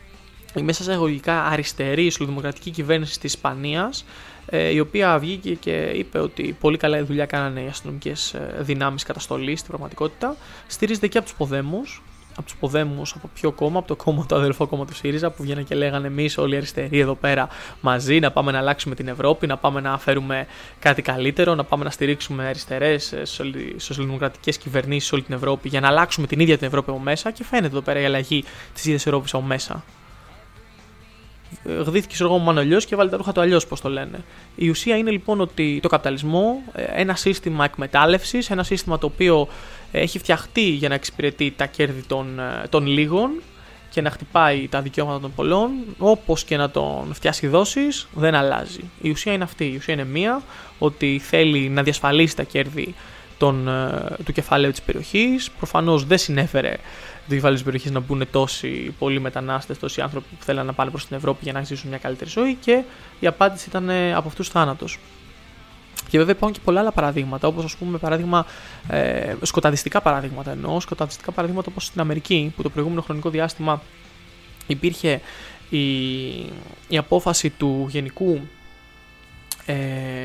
η μέσα εισαγωγικά αριστερή ισλαμοκρατική κυβέρνηση της Ισπανίας, ε, η οποία βγήκε και είπε ότι πολύ καλά δουλειά κάνανε οι αστυνομικές δυνάμεις καταστολής στην πραγματικότητα, στηρίζεται και από τους Ποδέμους. Από τους Ποδέμους, από ποιο κόμμα? Από το κόμμα, το αδελφό κόμμα του ΣΥΡΙΖΑ, που βγαίνουν και λέγανε εμείς όλοι οι αριστεροί εδώ πέρα μαζί να πάμε να αλλάξουμε την Ευρώπη, να πάμε να φέρουμε κάτι καλύτερο, να πάμε να στηρίξουμε αριστερές σοσιαλδημοκρατικές κυβερνήσεις σε όλη την Ευρώπη για να αλλάξουμε την ίδια την Ευρώπη από μέσα, και φαίνεται εδώ πέρα η αλλαγή της ίδιας Ευρώπης από μέσα. Γδύθηκε στο έργο μου αλλιώς και βάλει τα ρούχα του αλλιώς, πώς το λένε. Η ουσία είναι λοιπόν ότι το καπιταλισμό, ένα σύστημα εκμετάλλευσης, ένα σύστημα το οποίο έχει φτιαχτεί για να εξυπηρετεί τα κέρδη των, των λίγων και να χτυπάει τα δικαιώματα των πολλών, όπως και να τον φτιάσει δόσεις, δεν αλλάζει. Η ουσία είναι αυτή. Η ουσία είναι μία, ότι θέλει να διασφαλίσει τα κέρδη των, του κεφαλαίου της περιοχής. Προφανώς δεν συνέφερε το κεφάλαιο της περιοχής να μπουν τόσοι πολλοί μετανάστες, τόσοι άνθρωποι που θέλαν να πάνε προς την Ευρώπη για να ζήσουν μια καλύτερη ζωή, και η απάντηση ήταν από αυτούς θάνατος. Και βέβαια υπάρχουν και πολλά άλλα παραδείγματα, όπως ας πούμε παράδειγμα, ε, σκοταδιστικά παραδείγματα, εννοώ σκοταδιστικά παραδείγματα όπως στην Αμερική, που το προηγούμενο χρονικό διάστημα υπήρχε η, η απόφαση του γενικού ε,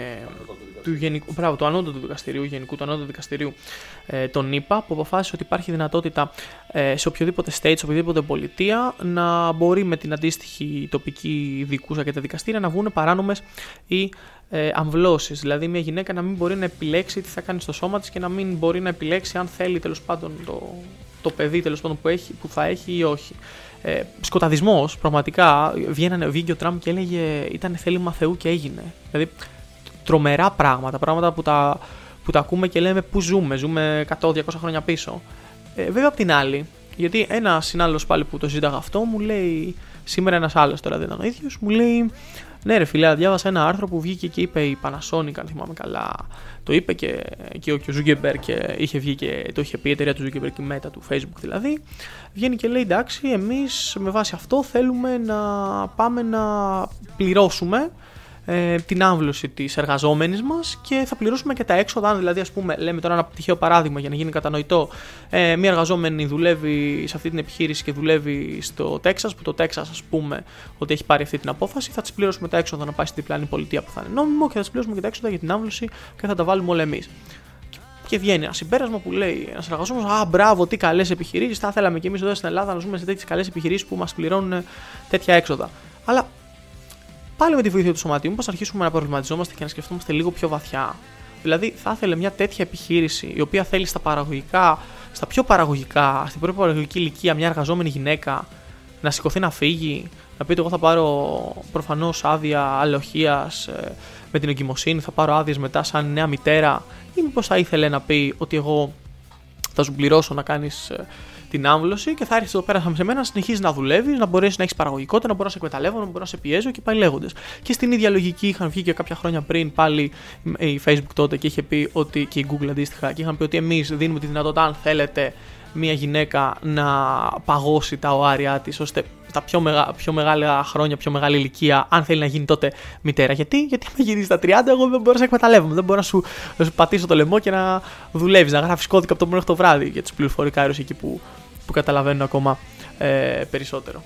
του, γενικού, μπράβο, του ανώτατου δικαστηρίου, γενικού του ανώτατου δικαστηρίου ε, των ΗΠΑ, που αποφάσισε ότι υπάρχει δυνατότητα ε, σε οποιοδήποτε state, σε οποιοδήποτε πολιτεία, να μπορεί με την αντίστοιχη τοπική δικούσα και τα δικαστήρια να βγουν παράνομες ή ε, αμβλώσεις. Δηλαδή, μια γυναίκα να μην μπορεί να επιλέξει τι θα κάνει στο σώμα της και να μην μπορεί να επιλέξει αν θέλει τέλος πάντων το, το παιδί τέλος πάντων, που, έχει, που θα έχει ή όχι. Ε, σκοταδισμός, πραγματικά. Βγαίνανε, βγήκε ο Τραμπ και έλεγε ήταν θέλημα Θεού και έγινε. Δηλαδή, τρομερά πράγματα, πράγματα που τα, που τα ακούμε και λέμε πού ζούμε, ζούμε εκατό διακόσια χρόνια πίσω. Ε, βέβαια απ' την άλλη, γιατί ένας συνάλληλος πάλι που το ζήταγα αυτό μου λέει, σήμερα ένας άλλος, τώρα δεν ήταν ο ίδιος, μου λέει ναι ρε φίλε, διάβασα ένα άρθρο που βγήκε και είπε η Panasonic, αν θυμάμαι καλά, το είπε και, και ο Zuckerberg και είχε βγει και το είχε πει η εταιρεία του Zuckerberg και Meta του Facebook δηλαδή, βγαίνει και λέει εντάξει, εμείς με βάση αυτό θέλουμε να πάμε να πληρώσουμε ε, την άμβλωση της εργαζόμενης μας και θα πληρώσουμε και τα έξοδα. Αν δηλαδή, ας πούμε, λέμε τώρα ένα τυχαίο παράδειγμα για να γίνει κατανοητό, ε, μια εργαζόμενη δουλεύει σε αυτή την επιχείρηση και δουλεύει στο Τέξας, που το Τέξας, ας πούμε, ότι έχει πάρει αυτή την απόφαση, θα της πληρώσουμε τα έξοδα να πάει στη διπλανή πολιτεία που θα είναι νόμιμο και θα της πληρώσουμε και τα έξοδα για την άμβλωση και θα τα βάλουμε όλα εμείς. Και βγαίνει ένα συμπέρασμα που λέει ένας εργαζόμενος: α, μπράβο, τι καλές επιχειρήσεις. Θα θέλαμε και εμείς εδώ στην Ελλάδα να ζούμε σε τέτοιες καλές επιχειρήσεις που μας πληρώνουν τέτοια έξοδα. Αλλά πάλι με τη βοήθεια του σωματείου, μήπως αρχίσουμε να προβληματιζόμαστε και να σκεφτόμαστε λίγο πιο βαθιά. Δηλαδή, θα ήθελε μια τέτοια επιχείρηση, η οποία θέλει στα παραγωγικά, στα πιο παραγωγικά, στην πρώτη παραγωγική ηλικία, μια εργαζόμενη γυναίκα να σηκωθεί να φύγει, να πει: εγώ θα πάρω προφανώς άδεια αλλοχείας ε, με την εγκυμοσύνη, θα πάρω άδειες μετά σαν νέα μητέρα, ή μήπως θα ήθελε να πει ότι εγώ θα σου πληρώσω να κάνεις ε, την άμβλωση και θα έρθει εδώ πέρα σε μένα να συνεχίζει να δουλεύει, να μπορέσει να έχει παραγωγικότητα, να μπορεί να σε εκμεταλλεύω, να μπορεί να σε πιέζω και πάει λέγοντας. Και στην ίδια λογική είχαν βγει και κάποια χρόνια πριν πάλι η Facebook τότε και είχε πει ότι, και η Google αντίστοιχα, και είχαν πει ότι εμείς δίνουμε τη δυνατότητα, αν θέλετε, μια γυναίκα να παγώσει τα οάρια της, ώστε τα πιο, μεγα, πιο μεγάλα χρόνια, πιο μεγάλη ηλικία, αν θέλει να γίνει τότε μητέρα. Γιατί, Γιατί αν γυρίσει στα τριάντα, εγώ δεν μπορώ να σε εκμεταλλεύομαι. Δεν μπορώ να σου, να σου πατήσω το λαιμό και να δουλεύει, να γράφει κώδικα από το πρωί μέχρι το βράδυ, για του πληροφορικά αέρους εκεί που, που καταλαβαίνουν ακόμα ε, περισσότερο.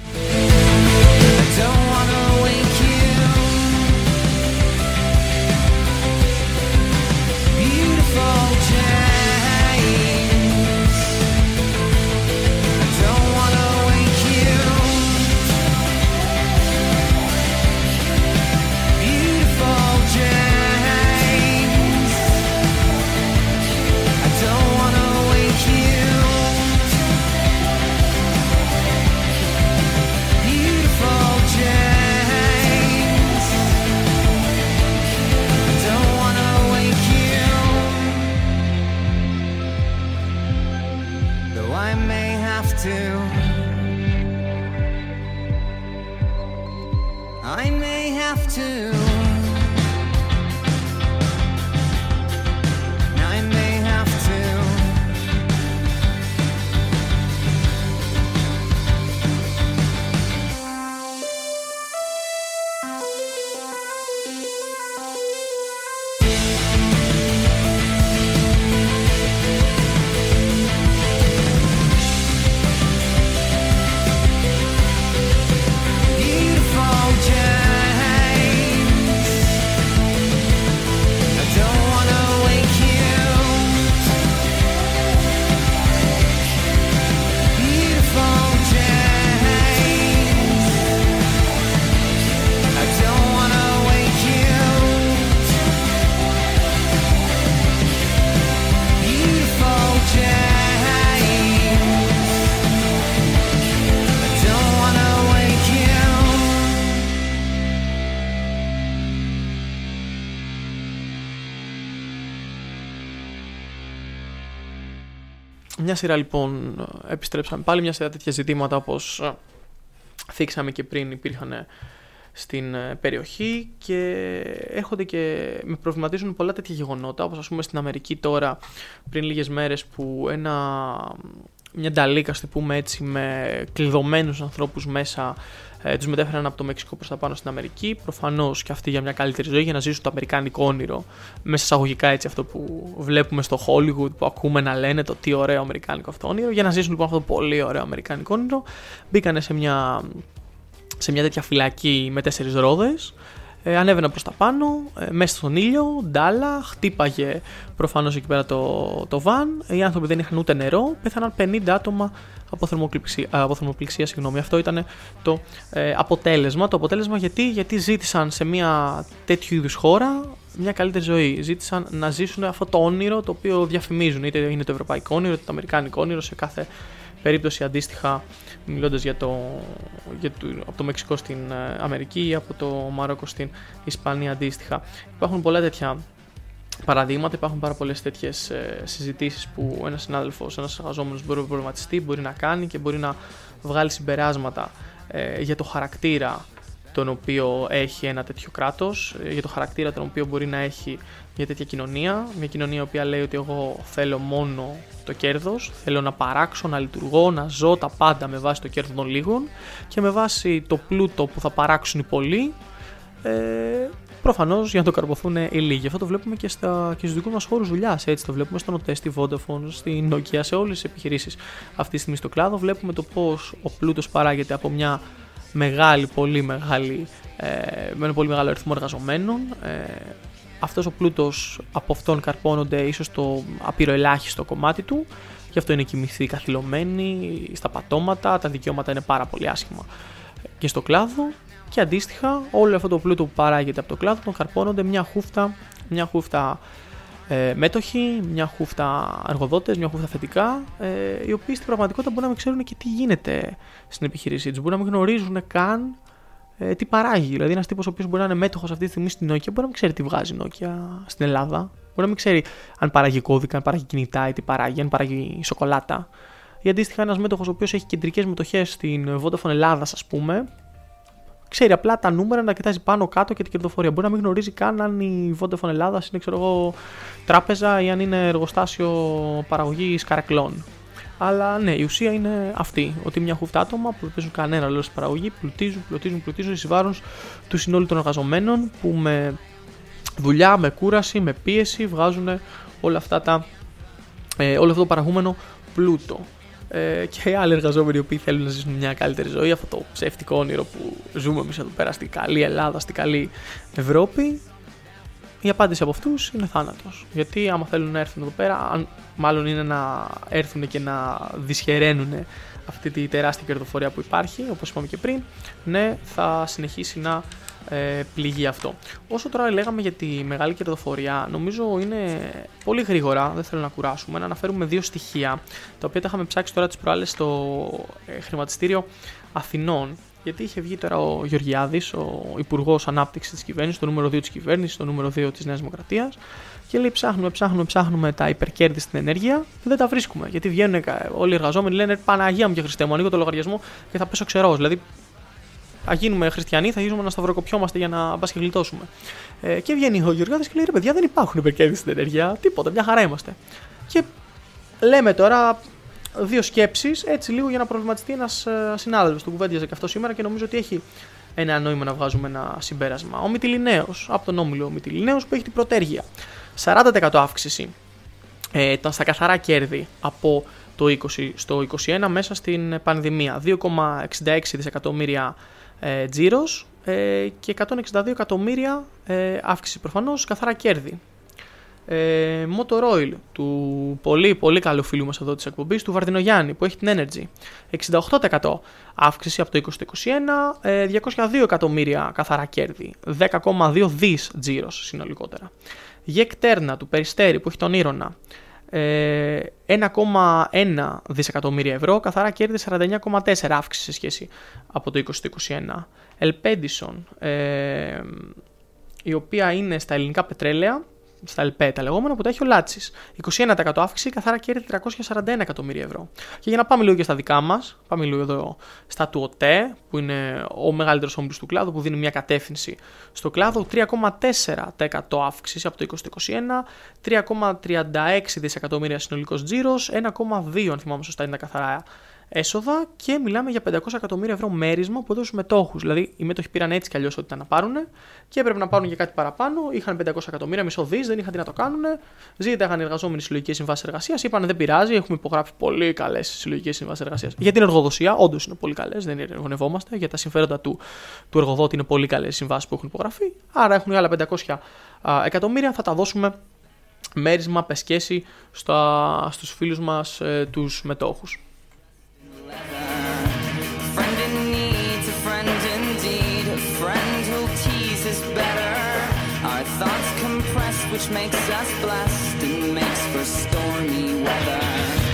I may have to. I may have to. Μια σειρά λοιπόν, επιστρέψαμε πάλι, μια σειρά τέτοια ζητήματα όπως θίξαμε και πριν, υπήρχαν στην περιοχή και έρχονται και με προβληματίζουν πολλά τέτοια γεγονότα, όπως ας πούμε στην Αμερική τώρα πριν λίγες μέρες που ένα, μια νταλίκα, ας το πούμε έτσι, με κλειδωμένους ανθρώπους μέσα, ε, τους μετέφεραν από το Μεξικό προς τα πάνω στην Αμερική, προφανώς και αυτοί για μια καλύτερη ζωή, για να ζήσουν το αμερικάνικο όνειρο, μέσα εισαγωγικά έτσι αυτό που βλέπουμε στο Hollywood, που ακούμε να λένε το τι ωραίο αμερικάνικο αυτό όνειρο, για να ζήσουν λοιπόν αυτό το πολύ ωραίο αμερικάνικο όνειρο, μπήκανε σε μια, σε μια τέτοια φυλακή με τέσσερις ρόδες, ε, ανέβαιναν προς τα πάνω, ε, μέσα στον ήλιο, ντάλα, χτύπαγε προφανώς εκεί πέρα το, το βαν, οι άνθρωποι δεν είχαν ούτε νερό, πέθαναν πενήντα άτομα από θερμοπληξία, από θερμοπληξία συγγνώμη. Αυτό ήταν το ε, αποτέλεσμα. Το αποτέλεσμα γιατί, γιατί ζήτησαν σε μια τέτοιου είδους χώρα μια καλύτερη ζωή. Ζήτησαν να ζήσουν αυτό το όνειρο το οποίο διαφημίζουν. Είτε είναι το ευρωπαϊκό όνειρο, είτε το αμερικάνικο όνειρο, σε κάθε περίπτωση αντίστοιχα, μιλώντας για το, για το, από το Μεξικό στην Αμερική ή από το Μαρόκο στην Ισπανία αντίστοιχα. Υπάρχουν πολλά τέτοια παραδείγματα, υπάρχουν πάρα πολλές τέτοιες ε, συζητήσεις που ένας συνάδελφος, ένας εργαζόμενος μπορεί να προβληματιστεί, μπορεί να κάνει και μπορεί να βγάλει συμπεράσματα ε, για το χαρακτήρα τον οποίο έχει ένα τέτοιο κράτος, ε, για το χαρακτήρα τον οποίο μπορεί να έχει μια τέτοια κοινωνία, μια κοινωνία η οποία λέει ότι εγώ θέλω μόνο το κέρδος, θέλω να παράξω, να λειτουργώ, να ζω τα πάντα με βάση το κέρδος των λίγων και με βάση το πλούτο που θα παράξουν οι πολλοί, ε, προφανώς για να το καρποθούν οι λίγοι. Αυτό το βλέπουμε και, στα, και στους δικούς μας χώρους δουλειάς. Έτσι το βλέπουμε στο Note, στη Vodafone, στη Nokia, σε όλες τις επιχειρήσεις αυτή τη στιγμή στο κλάδο. Βλέπουμε το πώς ο πλούτος παράγεται από μια μεγάλη, πολύ μεγάλη, ε, με ένα πολύ μεγάλο αριθμό εργαζομένων. Ε, αυτός ο πλούτος, από αυτόν καρπώνονται ίσως το απειροελάχιστο κομμάτι του. Γι' αυτό είναι και οι μισθοί καθυλωμένοι στα πατώματα, τα δικαιώματα είναι πάρα πολύ άσχημα και στο κλάδο. Και αντίστοιχα, όλο αυτό το πλούτο που παράγεται από το κλάδο τον καρπώνονται μια χούφτα, μια χούφτα ε, μέτοχοι, μια χούφτα εργοδότες, μια χούφτα θετικά, ε, οι οποίοι στην πραγματικότητα μπορεί να μην ξέρουν και τι γίνεται στην επιχείρησή τους. Μπορεί να μην γνωρίζουν καν ε, τι παράγει. Δηλαδή, ένας τύπος ο οποίος μπορεί να είναι μέτοχος αυτή τη στιγμή στην Nokia, μπορεί να μην ξέρει τι βγάζει η Nokia στην Ελλάδα. Μπορεί να μην ξέρει αν παράγει κώδικα, αν παράγει κινητά ή τι παράγει, αν παράγει σοκολάτα. Ή αντίστοιχα, ένας μέτοχος ο οποίος έχει κεντρικές μετοχές στην Vodafone Ελλάδας, ας πούμε. Ξέρει απλά τα νούμερα να κοιτάζει πάνω κάτω και την κερδοφορία. Μπορεί να μην γνωρίζει καν αν η Vodafone Ελλάδας είναι, ξέρω εγώ, τράπεζα ή αν είναι εργοστάσιο παραγωγής καρεκλών. Αλλά ναι, η ουσία είναι αυτή. Ότι μια χούφτα άτομα που δεν παίζουν κανένα ρόλο στην παραγωγή πλουτίζουν, πλουτίζουν, πλουτίζουν εις βάρος του συνόλου των εργαζομένων που με δουλειά, με κούραση, με πίεση βγάζουν όλα αυτά τα, ε, όλο αυτό το παραγούμενο πλούτο. Και άλλοι εργαζόμενοι οι οποίοι θέλουν να ζήσουν μια καλύτερη ζωή, αυτό το ψεύτικο όνειρο που ζούμε εμείς εδώ πέρα στην καλή Ελλάδα, στην καλή Ευρώπη, η απάντηση από αυτούς είναι θάνατος. Γιατί άμα θέλουν να έρθουν εδώ πέρα, αν, μάλλον είναι να έρθουν και να δυσχεραίνουν αυτή τη τεράστια κερδοφορία που υπάρχει, όπως είπαμε και πριν, ναι, θα συνεχίσει να ε, πληγεί αυτό. Όσο τώρα λέγαμε για τη μεγάλη κερδοφορία, νομίζω είναι πολύ γρήγορα, δεν θέλω να κουράσουμε, να αναφέρουμε δύο στοιχεία, τα οποία τα είχαμε ψάξει τώρα τις προάλλες στο ε, χρηματιστήριο Αθηνών. Γιατί είχε βγει τώρα ο Γεωργιάδης, ο Υπουργός Ανάπτυξης της κυβέρνησης, το νούμερο δύο της κυβέρνησης, το νούμερο δύο της Νέας Δημοκρατίας, και λέει: ψάχνουμε, ψάχνουμε, ψάχνουμε τα υπερκέρδη στην ενέργεια και δεν τα βρίσκουμε. Γιατί βγαίνουν όλοι οι εργαζόμενοι, λένε: Παναγία μου και Χριστέ μου, ανοίγω το λογαριασμό και θα πέσω ξερός. Δηλαδή, θα γίνουμε χριστιανοί, θα αρχίσουμε να σταυροκοπιόμαστε για να μπας και γλιτώσουμε. Ε, και βγαίνει ο Γεωργιάδης και λέει: ρε παιδιά, δεν υπάρχουν υπερκέρδη στην ενέργεια, τίποτα, μια χαρά είμαστε. Και λέμε τώρα δύο σκέψεις, έτσι λίγο για να προβληματιστεί ένας συνάδελφος. Του κουβέντιαζε και αυτό σήμερα και νομίζω ότι έχει ένα νόημα να βγάζουμε ένα συμπέρασμα. Ο Μυτιληναίος, από τον όμιλο Μυτιληναίος, που έχει την πρωτέργεια. σαράντα τοις εκατό αύξηση ε, στα καθαρά κέρδη από το είκοσι στο είκοσι ένα μέσα στην πανδημία. δύο κόμμα εξήντα έξι δισεκατομμύρια ε, τζίρος ε, και εκατόν εξήντα δύο εκατομμύρια ε, αύξηση προφανώς καθαρά κέρδη. Ε, Motor Oil, του πολύ πολύ καλού φίλου μας εδώ της εκπομπής, του Βαρδινογιάννη, που έχει την Energy, εξήντα οκτώ τοις εκατό αύξηση από το είκοσι στο είκοσι ένα, ε, διακόσια δύο εκατομμύρια καθαρά κέρδη, δέκα κόμμα δύο δις τζίρος συνολικότερα. Γεκτέρνα, του Περιστέρη, που έχει τον Ήρωνα, ε, ένα κόμμα ένα δισεκατομμύρια ευρώ, καθαρά κέρδη σαράντα εννιά κόμμα τέσσερα αύξηση σε σχέση από το είκοσι στο είκοσι ένα. Ελπέντισον, ε, η οποία είναι στα ελληνικά πετρέλαια, στα ΕΛΠΕ τα λεγόμενα, που τα έχει ο Λάτσης. είκοσι ένα τοις εκατό αύξηση, καθαρά κέρδη τριακόσια σαράντα ένα εκατομμύρια ευρώ. Και για να πάμε λίγο και στα δικά μας, πάμε λίγο εδώ στα του ΟΤΕ, που είναι ο μεγαλύτερος όμιλος του κλάδου, που δίνει μια κατεύθυνση στο κλάδο, τρία κόμμα τέσσερα τοις εκατό αύξηση από το είκοσι είκοσι ένα, τρία κόμμα τριάντα έξι δισεκατομμύρια συνολικός τζίρος, ένα κόμμα δύο αν θυμάμαι σωστά είναι τα καθαρά έσοδα, και μιλάμε για πεντακόσια εκατομμύρια ευρώ μέρισμα που έδωσε στους μετόχους. Δηλαδή, οι μέτοχοι πήραν έτσι κι αλλιώς ό,τι ήταν να πάρουν και έπρεπε να πάρουν και κάτι παραπάνω. Είχαν πεντακόσια εκατομμύρια, μισό δις, δεν είχαν τι να το κάνουν. Ζήταγαν οι εργαζόμενοι συλλογικές συμβάσεις εργασίας. Είπαν δεν πειράζει, έχουμε υπογράψει πολύ καλές συλλογικές συμβάσεις εργασίας. Για την εργοδοσία, όντως είναι πολύ καλές, δεν ειρωνευόμαστε. Για τα συμφέροντα του, του εργοδότη είναι πολύ καλές συμβάσεις που έχουν υπογραφεί. Άρα έχουν άλλα πεντακόσια εκατομμύρια, θα τα δώσουμε μέρισμα πεσκέση στους φίλους μας ε, τους μετόχους. Friend in need, a friend indeed, a friend who'll tease us better. Our thoughts compressed, which makes us blessed and makes for stormy weather.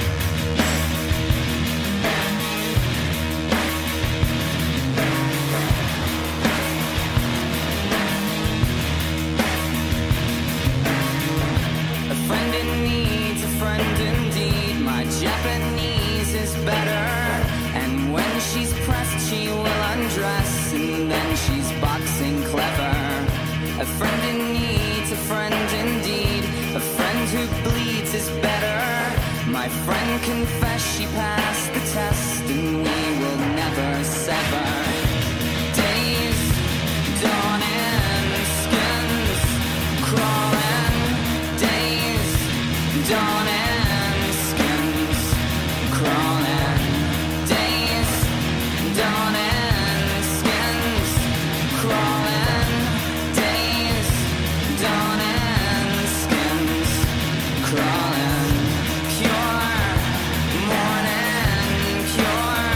A friend in need, a friend indeed, my Japanese is better. When she's pressed, she will undress, and then she's boxing clever. A friend in need, a friend indeed, a friend who bleeds is better. My friend confessed she passed the test, and we will never sever. Days dawning, skins crawling. Days dawning, skins crawling. Dawning, skins crawling, days dawning, skins crawling, pure morning, pure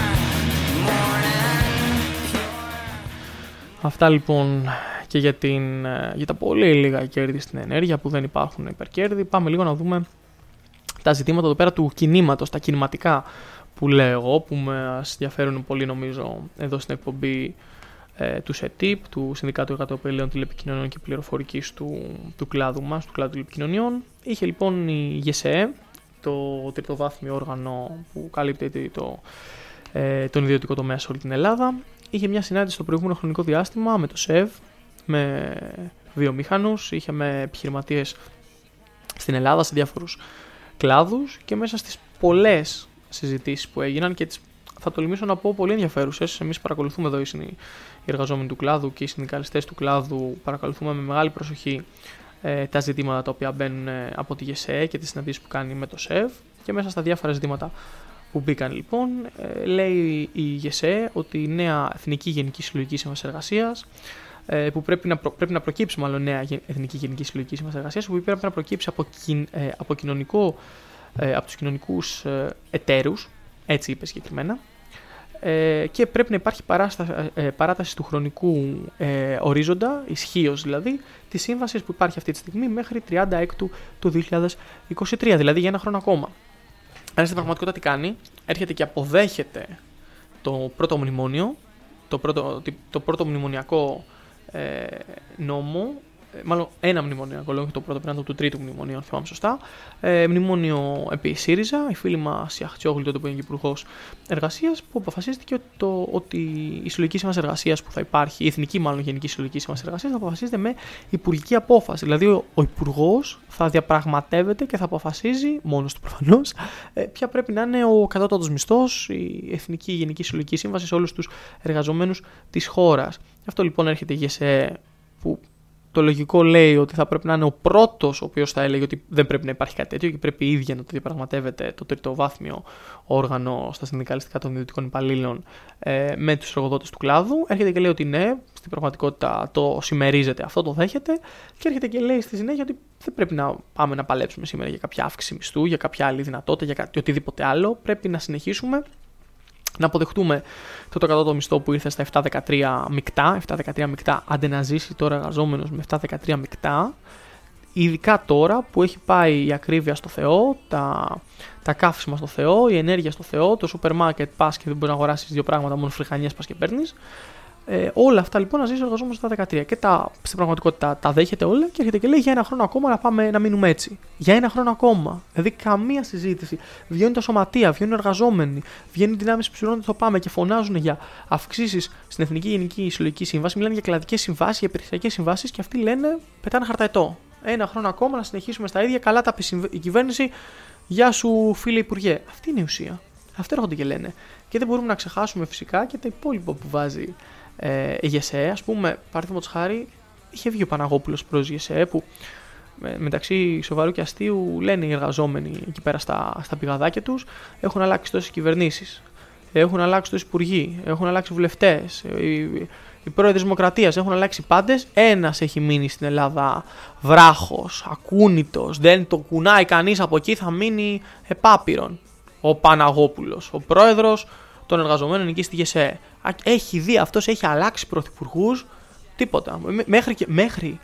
morning, pure. Αυτά λοιπόν και για, την, για τα πολύ λίγα κέρδη στην ενέργεια που δεν υπάρχουν υπερκέρδη. Πάμε λίγο να δούμε τα ζητήματα εδώ πέρα του κινήματος, τα κινηματικά που λέω εγώ, που μας ενδιαφέρουν πολύ νομίζω εδώ στην εκπομπή ε, του ΣΕΤΙΠ, του Συνδικάτου Εργατοπαιδείων Τηλεπικοινωνιών και Πληροφορικής του, του κλάδου μας, του κλάδου τηλεπικοινωνιών. Είχε λοιπόν η ΓΕΣΕΕ, το τριτοβάθμιο όργανο που καλύπτει το, ε, τον ιδιωτικό τομέα σε όλη την Ελλάδα. Είχε μια συνάντηση στο προηγούμενο χρονικό διάστημα με το ΣΕΒ, με βιομήχανους, είχε με επιχειρηματίες στην Ελλάδα σε διάφορους κλάδους, και μέσα στις πολλές συζητήσεις που έγιναν, και τις, θα τολμήσω να πω, πολύ ενδιαφέρουσες. Εμείς παρακολουθούμε εδώ, οι εργαζόμενοι του κλάδου και οι συνδικαλιστές του κλάδου, παρακολουθούμε με μεγάλη προσοχή ε, τα ζητήματα τα οποία μπαίνουν ε, από τη ΓΕΣΕΕ και τις συναντήσεις που κάνει με το ΣΕΒ. Και μέσα στα διάφορα ζητήματα που μπήκαν λοιπόν, ε, λέει η ΓΕΣΕΕ ότι η νέα Εθνική Γενική Συλλογική Σύμβαση Εργασίας, ε, που πρέπει να, προ, πρέπει να προκύψει, μάλλον νέα Εθνική Γενική Συλλογική Σύμβαση Εργασίας, που πρέπει να προκύψει από, ε, από κοινωνικό. από τους κοινωνικούς εταίρους, έτσι είπε συγκεκριμένα, και πρέπει να υπάρχει παράταση του χρονικού ορίζοντα, ισχύως δηλαδή, της σύμβασης που υπάρχει αυτή τη στιγμή μέχρι τριάντα έκτου του δύο χιλιάδες είκοσι τρία, δηλαδή για ένα χρόνο ακόμα. Άρα στην πραγματικότητα τι κάνει, έρχεται και αποδέχεται το πρώτο μνημόνιο, το πρώτο, το πρώτο μνημονιακό νόμο, μάλλον ένα μνημονιακό λόγο, το πρώτο πριν του τρίτου μνημονίου, αν θυμάμαι σωστά. Ε, μνημόνιο επί ΣΥΡΙΖΑ, η φίλη μας η Αχτσιόγλου, τότε που είναι υπουργός εργασίας, που αποφασίστηκε ότι, το, ότι η συλλογική σύμβαση εργασίας που θα υπάρχει, η εθνική μάλλον γενική συλλογική σύμβαση εργασίας, θα αποφασίζεται με υπουργική απόφαση. Δηλαδή, ο, ο υπουργός θα διαπραγματεύεται και θα αποφασίζει, μόνος του προφανώς, ε, ποια πρέπει να είναι ο κατώτατος μισθός, η εθνική γενική συλλογική σύμβαση σε όλους τους εργαζομένους της χώρας. Αυτό λοιπόν έρχεται η ΓΕΣΕΕ, που το λογικό λέει ότι θα πρέπει να είναι ο πρώτος ο οποίος θα έλεγε ότι δεν πρέπει να υπάρχει κάτι τέτοιο και πρέπει η ίδια να το διαπραγματεύεται το τριτοβάθμιο όργανο στα συνδικαλιστικά των ιδιωτικών υπαλλήλων ε, με τους εργοδότες του κλάδου. Έρχεται και λέει ότι ναι, στην πραγματικότητα το συμμερίζεται, αυτό το δέχεται, και έρχεται και λέει στη συνέχεια ότι δεν πρέπει να πάμε να παλέψουμε σήμερα για κάποια αύξηση μισθού, για κάποια άλλη δυνατότητα, για κάτι, οτιδήποτε άλλο. Πρέπει να συνεχίσουμε να αποδεχτούμε το κατώτατο μισθό που ήρθε στα επτά δεκατρία μεικτά, επτά δεκατρία μεικτά, άντε να ζήσει τώρα εργαζόμενος με επτά δεκατρία μεικτά, ειδικά τώρα που έχει πάει η ακρίβεια στο Θεό, τα, τα καύσιμα στο Θεό, η ενέργεια στο Θεό, το σούπερ μάρκετ πας και δεν μπορείς να αγοράσεις δύο πράγματα, μόνο φρυχανιές πας και παίρνεις. Ε, όλα αυτά λοιπόν να ζήσει ο εργαζόμενος στα δεκατρία. Και τα, στην πραγματικότητα τα δέχεται όλα και έρχεται και λέει για ένα χρόνο ακόμα να, πάμε, να μείνουμε έτσι. Για ένα χρόνο ακόμα. Δηλαδή καμία συζήτηση. Βγαίνουν τα σωματεία, βγαίνουν οι εργαζόμενοι, βγαίνουν οι δυνάμεις που ψηλώνονται στο ΠΑΜΕ και φωνάζουν για αυξήσεις στην Εθνική Γενική Συλλογική Σύμβαση. Μιλάνε για κλαδικές συμβάσεις, για υπηρεσιακές συμβάσεις και αυτοί λένε πετάνε χαρταετό. Ένα χρόνο ακόμα να συνεχίσουμε στα ίδια. Καλά τα πει η κυβέρνηση. Γεια σου, φίλε Υπουργέ. Αυτή είναι η ουσία. Αυτό έρχονται και λένε. Και δεν μπορούμε να ξεχάσουμε φυσικά και τα υπόλοιπα που βάζει ε, η ΓΕΣΕ. Ας πούμε, παραδείγματος χάρη, είχε βγει ο Παναγόπουλος προς ΓΕΣΕ που με, μεταξύ σοβαρού και αστείου λένε οι εργαζόμενοι εκεί πέρα στα, στα πηγαδάκια τους έχουν αλλάξει τόσες κυβερνήσεις, έχουν αλλάξει τόσοι υπουργοί, έχουν αλλάξει βουλευτές, οι, οι πρόεδροι της Δημοκρατίας έχουν αλλάξει πάντες. Ένας έχει μείνει στην Ελλάδα βράχος, ακούνητος, δεν το κουνάει κανείς από εκεί, θα μείνει επάπειρον. Ο Παναγόπουλος, ο πρόεδρος των εργαζομένων εκεί στη ΓΕΣΕ. Έχει δει αυτός, έχει αλλάξει πρωθυπουργούς, τίποτα. Μέχρι και. Μέχρι,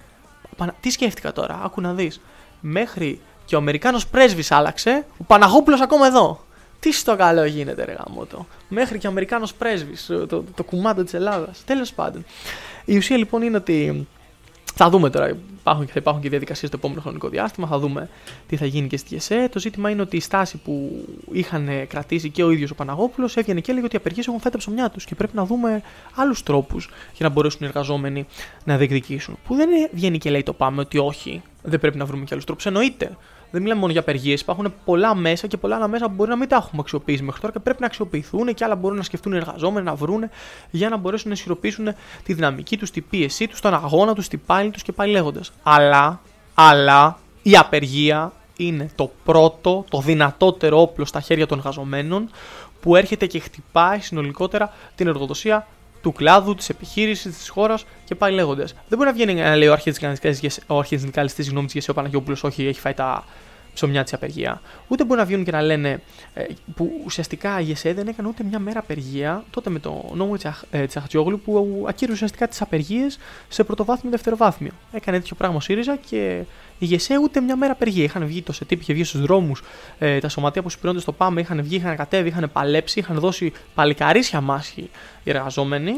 τι σκέφτηκα τώρα, άκου να δεις. Μέχρι και ο Αμερικάνος πρέσβης άλλαξε, ο Παναγόπουλος ακόμα εδώ. Τι στο καλό γίνεται, ρε γαμώτο. Μέχρι και ο Αμερικάνος πρέσβης, το, το, το κουμάντο της Ελλάδας. Τέλος πάντων. Η ουσία λοιπόν είναι ότι. Θα δούμε τώρα, υπάρχουν και, θα υπάρχουν και διαδικασίες στο επόμενο χρονικό διάστημα, θα δούμε τι θα γίνει και στη ΓΕΣΕ. Το ζήτημα είναι ότι η στάση που είχαν κρατήσει και ο ίδιος ο Παναγόπουλος έβγαινε και έλεγε ότι οι απεργίες έχουν φάει τα ψωμιά τους και πρέπει να δούμε άλλους τρόπους για να μπορέσουν οι εργαζόμενοι να διεκδικήσουν. Που δεν βγαίνει και λέει το πάμε ότι όχι, δεν πρέπει να βρούμε και άλλους τρόπους. Εννοείται. Δεν μιλάμε μόνο για απεργίες. Υπάρχουν πολλά μέσα και πολλά άλλα μέσα που μπορεί να μην τα έχουμε αξιοποιήσει μέχρι τώρα και πρέπει να αξιοποιηθούν και άλλα μπορούν να σκεφτούν οι εργαζόμενοι, να βρουν για να μπορέσουν να ισχυροποιήσουν τη δυναμική τους, την πίεσή τους, τον αγώνα τους, την πάλη τους και πάλι λέγοντας. Αλλά, αλλά η απεργία είναι το πρώτο, το δυνατότερο όπλο στα χέρια των εργαζομένων που έρχεται και χτυπάει συνολικότερα την εργοδοσία του κλάδου, της επιχείρησης, της χώρας και πάλι λέγοντας. Δεν μπορεί να βγαίνει να λέει ο αρχισυνδικαλιστής συγγνώμη της ΓΕΣΕ, ο Παναγιόπουλος, όχι, έχει φάει τα ψωμιά της απεργία. Ούτε μπορεί να βγαίνουν και να λένε ε, που ουσιαστικά η ΓΕΣΕ δεν έκανε ούτε μια μέρα απεργία τότε με το νόμο της Αχτζόγλου που ακύρωσε ουσιαστικά τις απεργίες σε πρωτοβάθμιο δευτεροβάθμιο. Έκανε τέτοιο πράγμα ο ΣΥΡΙΖΑ και η ΓΕΣΕ ούτε μια μέρα απεργία. Είχαν βγει το ΣΕΤΙΠ, είχε βγει στους δρόμους, ε, τα σωματεία που συμπληρώνονται στο ΠΑΜΕ είχαν βγει, είχαν κατέβει, είχαν παλέψει, είχαν δώσει παλικαρίσια μάσχη οι εργαζόμενοι,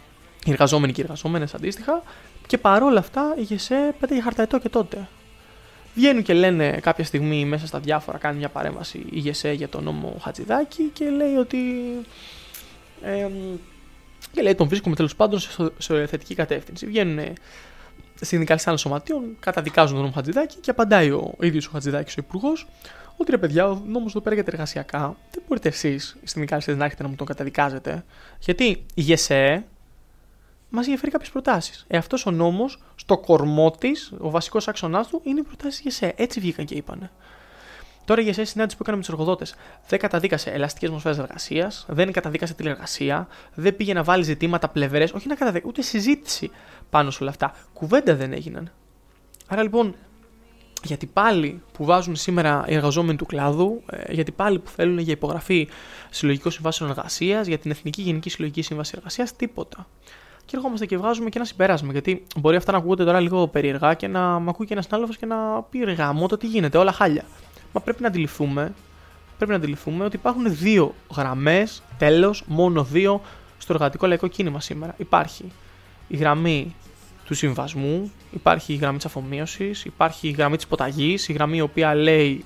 οι εργαζόμενοι και οι εργαζόμενες αντίστοιχα. Και παρόλα αυτά η ΓΕΣΕ πέταγε χαρταετό και τότε. Βγαίνουν και λένε κάποια στιγμή μέσα στα διάφορα, κάνει μια παρέμβαση η ΓΕΣΕ για τον νόμο Χατζηδάκη και λέει ότι. Ε, και λέει τον βρίσκουμε τέλος πάντων σε, σε θετική κατεύθυνση. Βγαίνουν συνδικαλιστές άλλων σωματείων, καταδικάζουν τον νόμο Χατζηδάκη και απαντάει ο ίδιος ο Χατζηδάκης, ο υπουργός, ότι ρε παιδιά, ο νόμος εδώ πέρα για τα εργασιακά δεν μπορείτε εσείς οι συνδικαλιστές να έρχεται να μου τον καταδικάζετε. Γιατί η ΓΕΣΕ μας είχε φέρει κάποιες προτάσεις. Ε, αυτός ο νόμος, στο κορμό της, ο βασικός άξονας του, είναι οι προτάσεις της ΓΕΣΕ. Έτσι βγήκαν και είπανε. Τώρα η ΓΕΣΕ στη συνάντηση που έκανε με τους εργοδότες δεν καταδίκασε ελαστικές μορφές εργασίας, δεν καταδίκασε τηλεργασία, δεν πήγε να βάλει ζητήματα πλευρές, όχι να καταδίκασε, ούτε συζήτηση πάνω σε όλα αυτά. Κουβέντα δεν έγιναν. Άρα λοιπόν, γιατί πάλι που βάζουν σήμερα οι εργαζόμενοι του κλάδου, γιατί πάλι που θέλουν για υπογραφή συλλογικών συμβάσεων εργασίας, για την Εθνική Γενική Συλλογική Σύμβαση Εργασίας, τίποτα. Και ερχόμαστε και βγάζουμε και ένα συμπέρασμα. Γιατί μπορεί αυτά να ακούγονται τώρα λίγο περίεργα και να μ' ακούει και ένα συνάδελφος και να πει ρε γάμο, το τι γίνεται, όλα χάλια. Μα πρέπει να αντιληφθούμε, πρέπει να αντιληφθούμε ότι υπάρχουν δύο γραμμές, τέλος, μόνο δύο στο εργατικό λαϊκό κίνημα σήμερα. Υπάρχει η γραμμή του συμβασμού, υπάρχει η γραμμή της αφομοίωσης, υπάρχει η γραμμή της υποταγής, η γραμμή η οποία λέει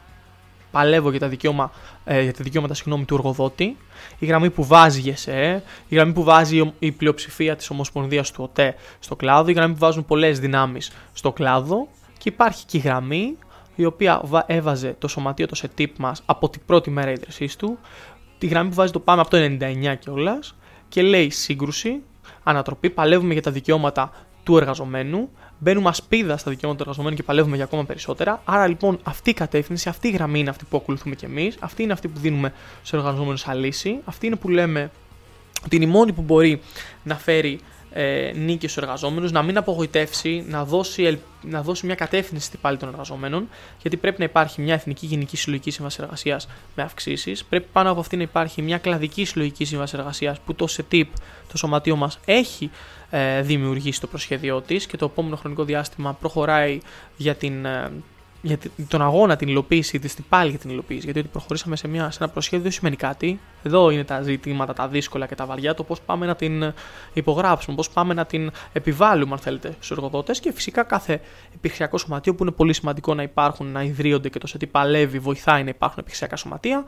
παλεύω για τα, δικαιώμα, ε, για τα δικαιώματα συγγνώμη, του εργοδότη, η γραμμή που βάζει η ΓΕΣΕ, η γραμμή που βάζει η πλειοψηφία της Ομοσπονδίας του ΟΤΕ στο κλάδο, η γραμμή που βάζουν πολλές δυνάμεις στο κλάδο και υπάρχει και η γραμμή η οποία έβαζε το σωματείο, το ΣΕΤΙΠ μας από την πρώτη μέρα ίδρυσής του, τη γραμμή που βάζει το ΠΑΜΕ από το ενενήντα εννιά κιόλας και λέει σύγκρουση, ανατροπή, παλεύουμε για τα δικαιώματα του εργαζομένου, μπαίνουμε ασπίδα στα δικαιώματα του εργαζομένου και παλεύουμε για ακόμα περισσότερα. Άρα λοιπόν αυτή η κατεύθυνση, αυτή η γραμμή είναι αυτή που ακολουθούμε κι εμείς, αυτή είναι αυτή που δίνουμε στους εργαζομένους σαν λύση, αυτή είναι που λέμε ότι είναι η μόνη που μπορεί να φέρει ε, νίκη στους εργαζόμενους, να μην απογοητεύσει, να δώσει, να δώσει μια κατεύθυνση στην πάλη των εργαζομένων, γιατί πρέπει να υπάρχει μια Εθνική Γενική Συλλογική Σύμβαση Εργασίας με αυξήσεις, πρέπει πάνω από αυτή να υπάρχει μια κλαδική συλλογική σύμβαση εργασίας που το ΣΕΤΙΠ, το σωματείο μας, έχει ε, δημιουργήσει το προσχέδιό της και το επόμενο χρονικό διάστημα προχωράει για την ε, για τον αγώνα, την υλοποίηση της, την πάλι για την υλοποίηση. Γιατί ότι προχωρήσαμε σε, μια, σε ένα προσχέδιο δεν σημαίνει κάτι. Εδώ είναι τα ζητήματα, τα δύσκολα και τα βαριά, το πώς πάμε να την υπογράψουμε, πώς πάμε να την επιβάλλουμε, αν θέλετε, στους εργοδότες. Και φυσικά κάθε επιχειρησιακό σωματείο που είναι πολύ σημαντικό να υπάρχουν, να ιδρύονται και το ΣΕΤΙΠ παλεύει, βοηθάει να υπάρχουν επιχειρησιακά σωματεία,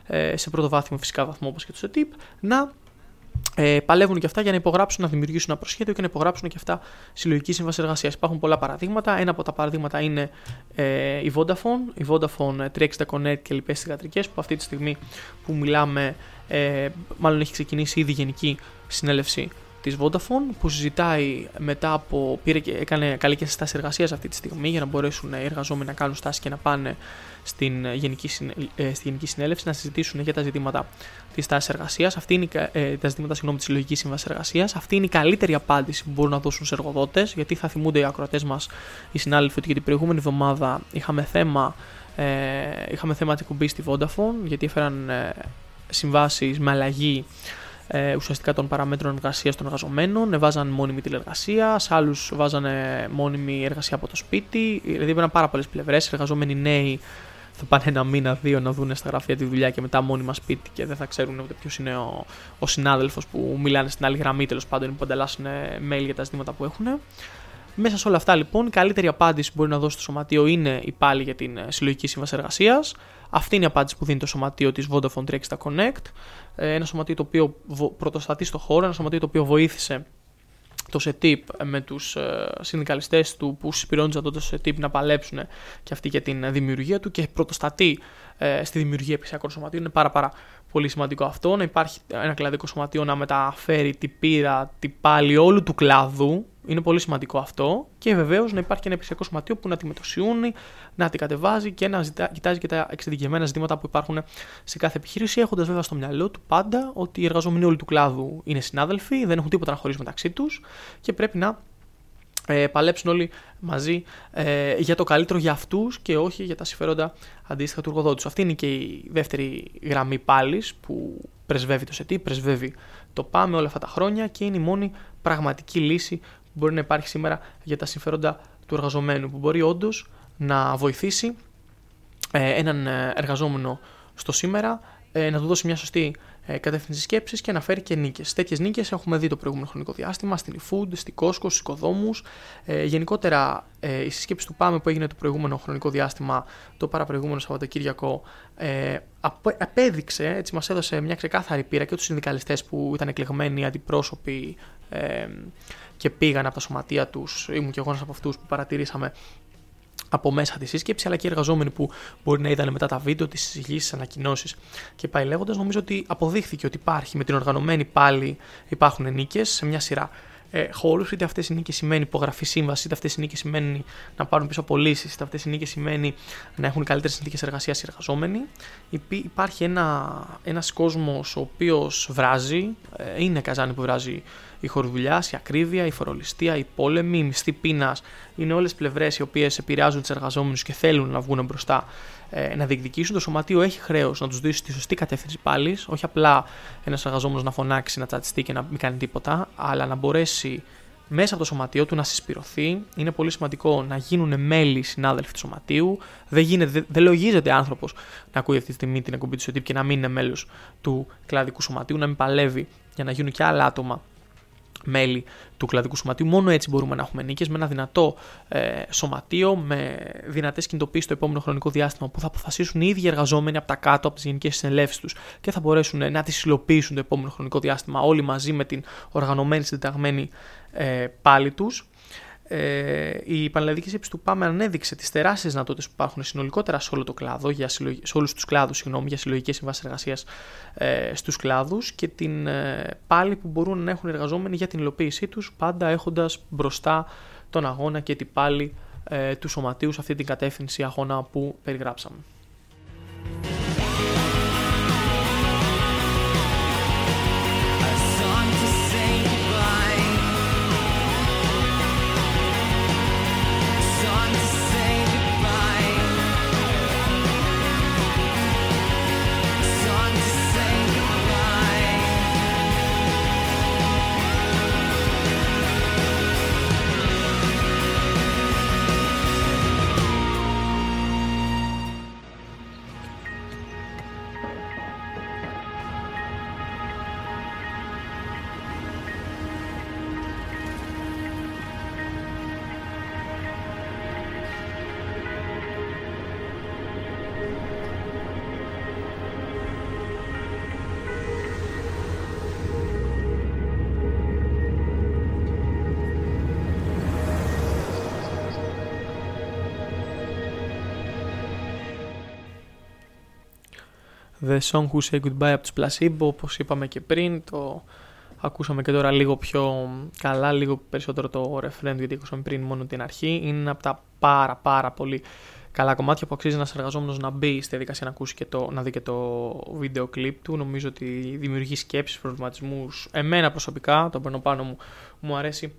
σε πρωτοβάθμιο φυσικά βαθμό όπως και το ΣΕΤΙΠ, να Ε, παλεύουν και αυτά για να υπογράψουν, να δημιουργήσουν ένα προσχέδιο και να υπογράψουν και αυτά συλλογική σύμβαση εργασίας. Υπάρχουν πολλά παραδείγματα. Ένα από τα παραδείγματα είναι ε, η Vodafone, η Vodafone τριακόσια εξήντα Connect και λοιπές θυγατρικές, που αυτή τη στιγμή που μιλάμε, ε, μάλλον έχει ξεκινήσει ήδη η Γενική Συνέλευση της Vodafone, που συζητάει μετά από. Πήρε και έκανε καλή και στάση εργασίας αυτή τη στιγμή για να μπορέσουν οι εργαζόμενοι να κάνουν στάση και να πάνε στην Γενική, ε, στη Γενική Συνέλευση να συζητήσουν για τα ζητήματα της στάσης εργασίας. Αυτή είναι, ε, τα ζητήματα συγγνώμη, της συλλογικής σύμβασης εργασίας. Αυτή είναι η καλύτερη απάντηση που μπορούν να δώσουν στους εργοδότες, γιατί θα θυμούνται οι ακροατές μας, οι συνάδελφοι, ότι για την προηγούμενη εβδομάδα είχαμε θέμα, ε, είχαμε θέμα την εκπομπή στη Vodafone, γιατί έφεραν ε, συμβάσεις με αλλαγή Ε, ουσιαστικά των παραμέτρων εργασίας των εργαζομένων, βάζαν μόνιμη τηλεργασία, σε άλλους βάζαν μόνιμη εργασία από το σπίτι, δηλαδή έπαιρναν πάρα πολλές πλευρές. Οι εργαζόμενοι νέοι θα πάνε ένα μήνα, δύο να δουν στα γραφεία τη δουλειά και μετά μόνιμα σπίτι και δεν θα ξέρουν ούτε ποιος είναι ο, ο συνάδελφος που μιλάνε στην άλλη γραμμή, τέλος πάντων, που ανταλλάσσουν mail για τα ζητήματα που έχουν. Μέσα σε όλα αυτά, λοιπόν, η καλύτερη απάντηση που μπορεί να δώσει το σωματείο είναι η πάλι για την συλλογική σύμβαση εργασίας. Αυτή είναι η απάντηση που δίνει το σωματείο της Vodafone τριακόσια εξήντα Connect. Ένα σωματείο το οποίο πρωτοστατεί στο χώρο, ένα σωματείο το οποίο βοήθησε το ΣΕΤΙΠ με τους συνδικαλιστές του που συσπηρώνονταν τότε στο ΣΕΤΙΠ να παλέψουν και αυτή για την δημιουργία του και πρωτοστατεί στη δημιουργία επιχειρησιακών σωματείων. Είναι πάρα, πάρα πολύ σημαντικό αυτό. Να υπάρχει ένα κλαδικό σωματείο να μεταφέρει την πείρα, την πάλι όλου του κλάδου. Είναι πολύ σημαντικό αυτό. Και βεβαίως να υπάρχει και ένα επιχειρησιακό σωματείο που να τη μετοσιώνει, να την κατεβάζει και να ζητά, κοιτάζει και τα εξειδικευμένα ζητήματα που υπάρχουν σε κάθε επιχείρηση, έχοντας βέβαια στο μυαλό του πάντα ότι οι εργαζόμενοι όλου του κλάδου είναι συνάδελφοι, δεν έχουν τίποτα να χωρίσουν μεταξύ τους και πρέπει να ε, παλέψουν όλοι μαζί ε, για το καλύτερο για αυτούς και όχι για τα συμφέροντα αντίστοιχα του εργοδότη. Αυτή είναι και η δεύτερη γραμμή πάλης που πρεσβεύει το ΣΕΤΙΠ, πρεσβεύει το ΠΑΜΕ όλα αυτά τα χρόνια και είναι η μόνη πραγματική λύση που μπορεί να υπάρχει σήμερα για τα συμφέροντα του εργαζομένου, που μπορεί όντως να βοηθήσει ε, έναν εργαζόμενο στο σήμερα, ε, να του δώσει μια σωστή ε, κατεύθυνση σκέψης και να φέρει και νίκες. Τέτοιες νίκες έχουμε δει το προηγούμενο χρονικό διάστημα στην eFood, στην Costco, στους οικοδόμους. Ε, γενικότερα ε, η συσκέψη του ΠΑΜΕ που έγινε το προηγούμενο χρονικό διάστημα, το παραπροηγούμενο Σαββατοκύριακο, ε, απέδειξε, έτσι μας έδωσε μια ξεκάθαρη πείρα και τους συνδικαλιστές που ήταν εκλεγμένοι αντιπρόσωποι ε, και πήγαν από τα σωματεία τους, ήμουν και εγώ ένας από αυτούς που παρατηρήσαμε από μέσα τη σύσκεψη, αλλά και οι εργαζόμενοι που μπορεί να είδαν μετά τα βίντεο, τις συζητήσεις, τις ανακοινώσεις και πάει λέγοντας. Νομίζω ότι αποδείχθηκε ότι υπάρχει με την οργανωμένη πάλι, υπάρχουν νίκες σε μια σειρά ε, χώρους. Είτε αυτές οι νίκες σημαίνει υπογραφή σύμβαση, είτε αυτές οι νίκες σημαίνει να πάρουν πίσω απολύσεις, είτε αυτές οι νίκες σημαίνει να έχουν καλύτερες συνθήκες εργασίας οι εργαζόμενοι. Υπάρχει ένα, ένας κόσμος ο οποίος βράζει, ε, είναι καζάνι που βράζει. Η χωροδουλειά, η ακρίβεια, η φορολιστία, η πόλεμη, η μισθή πείνας είναι όλες πλευρές οι οποίες επηρεάζουν τους εργαζόμενους και θέλουν να βγουν μπροστά, ε, να διεκδικήσουν. Το σωματείο έχει χρέος να τους δώσει τη σωστή κατεύθυνση πάλι, όχι απλά ένας εργαζόμενος να φωνάξει, να τσατιστεί και να μην κάνει τίποτα, αλλά να μπορέσει μέσα από το σωματείο του να συσπηρωθεί. Είναι πολύ σημαντικό να γίνουν μέλη συνάδελφοι του σωματείου. Δεν, γίνεται, δεν, δεν λογίζεται άνθρωπος να ακούει αυτή τη στιγμή την εκπομπή του ΣΕΤΙΠ και να μην είναι μέλος του κλαδικού σωματείου, να μην παλεύει για να γίνουν και άλλα άτομα μέλη του κλαδικού σωματείου. Μόνο έτσι μπορούμε να έχουμε νίκες, με ένα δυνατό ε, σωματείο, με δυνατές κινητοποίησεις στο επόμενο χρονικό διάστημα που θα αποφασίσουν οι ίδιοι εργαζόμενοι από τα κάτω, από τις γενικές συνελεύσεις τους και θα μπορέσουν να τις υλοποιήσουν το επόμενο χρονικό διάστημα όλοι μαζί με την οργανωμένη συντεταγμένη ε, πάλι τους. Ε, η πανελλαδική σύσκεψη του ΠΑΜΕ ανέδειξε τις τεράστιες δυνατότητες που υπάρχουν συνολικότερα σε όλο το κλάδο, για συλλογ... σε όλους τους κλάδους, συγγνώμη, για συλλογικές συμβάσεις εργασίας ε, στους κλάδους και την ε, πάλι που μπορούν να έχουν εργαζόμενοι για την υλοποίησή τους, πάντα έχοντας μπροστά τον αγώνα και την πάλι ε, του σωματείου σε αυτή την κατεύθυνση αγώνα που περιγράψαμε. The Song Who Say Goodbye από τους Placebo, όπως είπαμε και πριν. Το ακούσαμε και τώρα λίγο πιο καλά, λίγο περισσότερο το refrain, γιατί ακούσαμε πριν μόνο την αρχή. Είναι από τα πάρα πάρα πολύ καλά κομμάτια που αξίζει ένας εργαζόμενος να μπει στη διαδικασία να ακούσει και το, να δει και το βίντεο κλιπ του. Νομίζω ότι δημιουργεί σκέψεις, προβληματισμούς. Εμένα προσωπικά, το παίρνω πάνω μου, μου αρέσει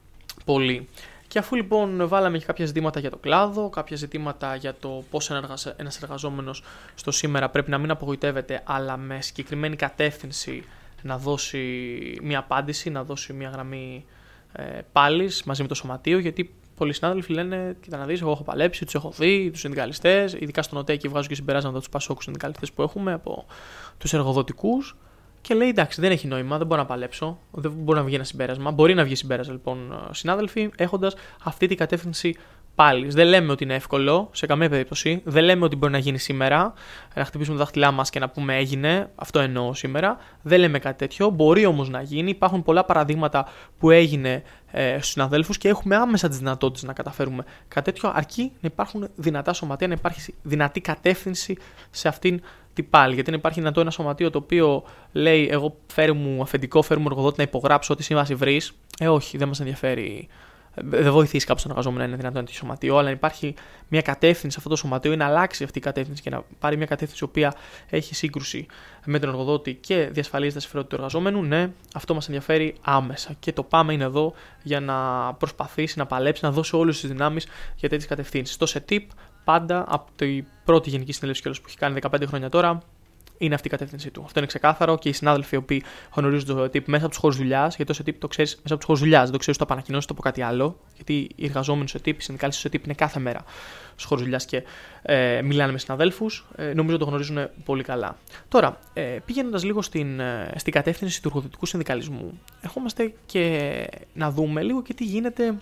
πολύ. Και αφού λοιπόν βάλαμε και κάποια ζητήματα για το κλάδο, κάποια ζητήματα για το πώς ένας εργαζόμενος στο σήμερα πρέπει να μην απογοητεύεται, αλλά με συγκεκριμένη κατεύθυνση να δώσει μια απάντηση, να δώσει μια γραμμή ε, πάλης μαζί με το σωματείο, γιατί πολλοί συνάδελφοι λένε: κοίτα να δεις, εγώ έχω παλέψει, τους έχω δει, τους συνδικαλιστές, ειδικά στον ΟΤΕ, και βγάζω και συμπεράσματα τους πασόκους συνδικαλιστές που έχουμε από τους εργοδοτικούς. Και λέει: εντάξει, δεν έχει νόημα, δεν μπορώ να παλέψω, δεν μπορεί να βγει ένα συμπέρασμα. Μπορεί να βγει συμπέρασμα, λοιπόν, συνάδελφοι, έχοντας αυτή την κατεύθυνση πάλι. Δεν λέμε ότι είναι εύκολο, σε καμία περίπτωση. Δεν λέμε ότι μπορεί να γίνει σήμερα, να χτυπήσουμε τα δάχτυλά μας και να πούμε έγινε. Αυτό εννοώ σήμερα. Δεν λέμε κάτι τέτοιο. Μπορεί όμως να γίνει. Υπάρχουν πολλά παραδείγματα που έγινε ε, στους συναδέλφους και έχουμε άμεσα τις δυνατότητες να καταφέρουμε κάτι τέτοιο, αρκεί να υπάρχουν δυνατά σωματεία, να υπάρχει δυνατή κατεύθυνση σε αυτήν την πάλι. Γιατί αν υπάρχει δυνατό ένα σωματείο το οποίο λέει: εγώ φέρει μου αφεντικό, φέρει μου εργοδότη να υπογράψω ό,τι σύμβαση βρει. Ε, όχι, δεν μας ενδιαφέρει. Δεν βοηθήσει κάποιο τον εργαζόμενο να είναι δυνατό ένα τέτοιο σωματείο, αλλά υπάρχει μια κατεύθυνση σε αυτό το σωματείο ή να αλλάξει αυτή η κατεύθυνση και να πάρει μια κατεύθυνση η οποία έχει σύγκρουση με τον εργοδότη και διασφαλίζει τα συμφέροντα του εργαζόμενου, ναι, αυτό μας ενδιαφέρει άμεσα. Και το ΠΑΜΕ είναι εδώ για να προσπαθήσει να παλέψει, να δώσει όλες τις δυνάμεις για τέτοιες κατευθύνσεις. Το ΣΕΤΙΠ πάντα από την πρώτη Γενική Συνέλευση που έχει κάνει δεκαπέντε χρόνια τώρα, είναι αυτή η κατεύθυνσή του. Αυτό είναι ξεκάθαρο και οι συνάδελφοι οι οποίοι γνωρίζουν το ΣΕΤΙΠ μέσα από τους χώρους δουλειάς, γιατί το ΣΕΤΙΠ το ξέρεις μέσα από τους χώρους δουλειάς, δεν το ξέρεις το επανακοινώσεις, το πω κάτι άλλο, γιατί οι εργαζόμενοι στο ΣΕΤΙΠ, οι συνδικαλιστές στο ΣΕΤΙΠ είναι κάθε μέρα στους χώρους δουλειάς και ε, μιλάνε με συναδέλφους, ε, νομίζω το γνωρίζουν πολύ καλά. Τώρα, ε, πηγαίνοντας λίγο στην, ε, στην κατεύθυνση του εργοδοτικού συνδικαλισμού, ερχόμαστε και να δούμε λίγο και τι γίνεται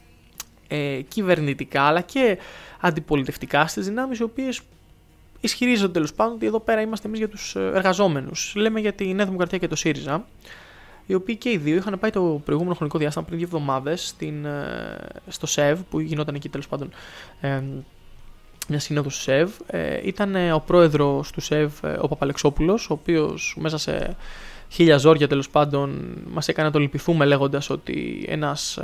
ε, κυβερνητικά αλλά και αντιπολιτευτικά στις δυνάμεις οι οποίες ισχυρίζονται τέλος πάντων ότι εδώ πέρα είμαστε εμείς για τους εργαζόμενους. Λέμε για τη Νέα Δημοκρατία και το ΣΥΡΙΖΑ, οι οποίοι και οι δύο είχαν πάει το προηγούμενο χρονικό διάστημα πριν δύο εβδομάδες στο ΣΕΒ, που γινόταν εκεί τέλος πάντων ε, μια σύνοδος του ΣΕΒ. Ε, ήταν ο πρόεδρος του ΣΕΒ, ο Παπαλεξόπουλος, ο οποίος μέσα σε χίλια ζόρια τέλος πάντων μας έκανε να το λυπηθούμε, λέγοντας ότι ένας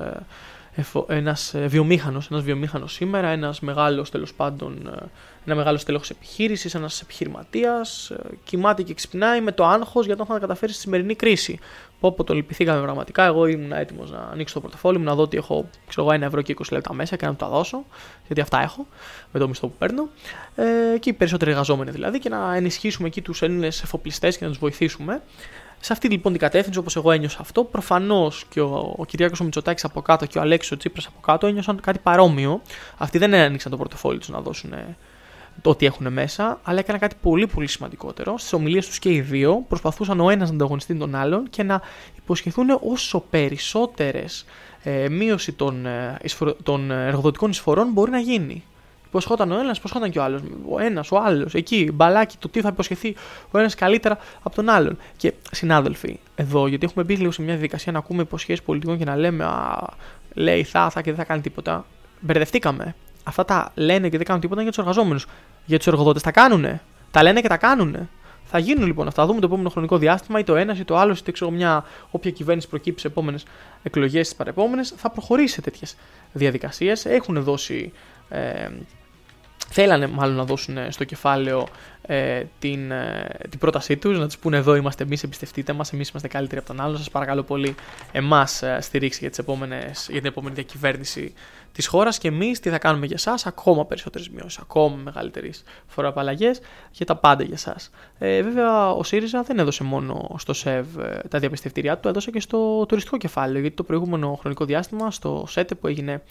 ένας βιομήχανος, ένας βιομήχανος σήμερα, ένας μεγάλος τέλος πάντων, ένα μεγάλος τέλεχος επιχείρησης, ένας επιχειρηματίας, κοιμάται και ξυπνάει με το άγχος για το αν θα καταφέρει στη σημερινή κρίση. Όπου το λυπηθήκαμε πραγματικά. Εγώ ήμουν έτοιμος να ανοίξω το πορτοφόλι μου, να δω ότι έχω ξέρω, ένα ευρώ και είκοσι λεπτά μέσα και να του τα δώσω, γιατί αυτά έχω με το μισθό που παίρνω. Ε, και οι περισσότεροι εργαζόμενοι δηλαδή, και να ενισχύσουμε εκεί τους Έλληνες εφοπλιστές και να τους βοηθήσουμε. Σε αυτή λοιπόν την κατεύθυνση, όπως εγώ ένιωσα αυτό, προφανώς και ο, ο Κυριάκος ο Μητσοτάκης από κάτω και ο Αλέξης ο Τσίπρας από κάτω ένιωσαν κάτι παρόμοιο. Αυτοί δεν άνοιξαν το πορτοφόλι τους να δώσουν το ότι έχουν μέσα, αλλά έκαναν κάτι πολύ πολύ σημαντικότερο. Στις ομιλίες τους και οι δύο προσπαθούσαν ο ένας να ανταγωνιστεί τον άλλον και να υποσχεθούν όσο περισσότερες ε, μείωση των, ε, εισφορο, των εργοδοτικών εισφορών μπορεί να γίνει. Υποσχόταν ο ένας, υποσχόταν και ο άλλος. Ο ένας, ο άλλος. Εκεί, μπαλάκι, το τι θα υποσχεθεί ο ένας καλύτερα από τον άλλον. Και συνάδελφοι, εδώ, γιατί έχουμε μπει λίγο σε μια διαδικασία να ακούμε υποσχέσεις πολιτικών και να λέμε, α, λέει θα, θα και δεν θα κάνει τίποτα. Μπερδευτήκαμε. Αυτά τα λένε και δεν κάνουν τίποτα για τους εργαζόμενους. Για τους εργοδότες τα κάνουνε. Τα λένε και τα κάνουνε. Θα γίνουν λοιπόν αυτά. Θα δούμε το επόμενο χρονικό διάστημα, είτε ο ένας είτε ο άλλος, είτε ξέρω μια όποια κυβέρνηση προκύψει σε επόμενες εκλογές, στις παρεπόμενες, θα προχωρήσει σε τέτοιες διαδικασίες. Έχουν δώσει. Ε, Θέλανε μάλλον να δώσουν στο κεφάλαιο ε, την, ε, την πρότασή τους, να τους πούνε εδώ είμαστε εμείς, εμπιστευτείτε μας, εμείς είμαστε καλύτεροι από τον άλλον, σας παρακαλώ πολύ εμάς ε, στηρίξει για, τις επόμενες, για την επόμενη διακυβέρνηση της χώρας και εμείς τι θα κάνουμε για εσάς, ακόμα περισσότερες μειώσεις, ακόμα μεγαλύτερες φοροαπαλλαγές για τα πάντα για εσάς. Ε, βέβαια ο ΣΥΡΙΖΑ δεν έδωσε μόνο στο ΣΕΒ ε, τα διαπιστευτήριά του, έδωσε και στο τουριστικό κεφάλαιο, γιατί το προηγούμενο χρονικό διάστημα στο ΣΕΤΕ που έγινε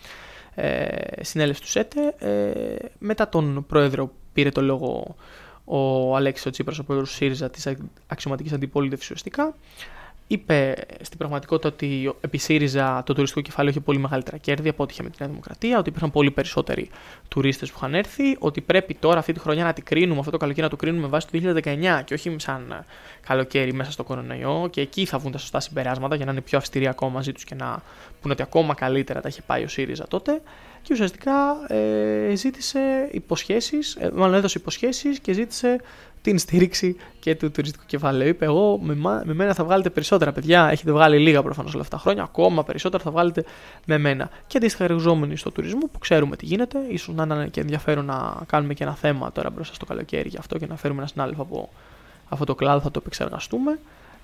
Ε, συνέλευση του ΣΕΤΕ, ε, μετά τον πρόεδρο πήρε το λόγο ο Αλέξης ο Τσίπρας, ο πρόεδρος του ΣΥΡΙΖΑ, της αξιωματικής αντιπολίτευσης ουσιαστικά. Είπε στην πραγματικότητα ότι επί ΣΥΡΙΖΑ το τουριστικό κεφάλαιο είχε πολύ μεγαλύτερα κέρδη από ό,τι είχε με τη Νέα Δημοκρατία, ότι υπήρχαν πολύ περισσότεροι τουρίστες που είχαν έρθει, ότι πρέπει τώρα αυτή τη χρονιά να την κρίνουμε, αυτό το καλοκαίρι να το κρίνουμε με βάση το δύο χιλιάδες δεκαεννιά και όχι σαν καλοκαίρι μέσα στο κορονοϊό, και εκεί θα βγουν τα σωστά συμπεράσματα για να είναι πιο αυστηροί ακόμα μαζί τους και να πούνε ότι ακόμα καλύτερα τα είχε πάει ο ΣΥΡΙΖΑ τότε. και ουσιαστικά ε, ζήτησε υποσχέσεις, ε, μάλλον έδωσε υποσχέσεις και ζήτησε την στήριξη και του τουριστικού κεφαλαίου. Είπε: εγώ με, με μένα θα βγάλετε περισσότερα, παιδιά. Έχετε βγάλει λίγα προφανώς όλα αυτά τα χρόνια. Ακόμα περισσότερα θα βγάλετε με μένα. Και αντίστοιχα, εργαζόμενοι στο τουρισμό που ξέρουμε τι γίνεται. Ίσως να είναι και ενδιαφέρον να κάνουμε και ένα θέμα τώρα μπροστά στο καλοκαίρι γι' αυτό και να φέρουμε ένα συνάδελφο από αυτό το κλάδο, θα το επεξεργαστούμε.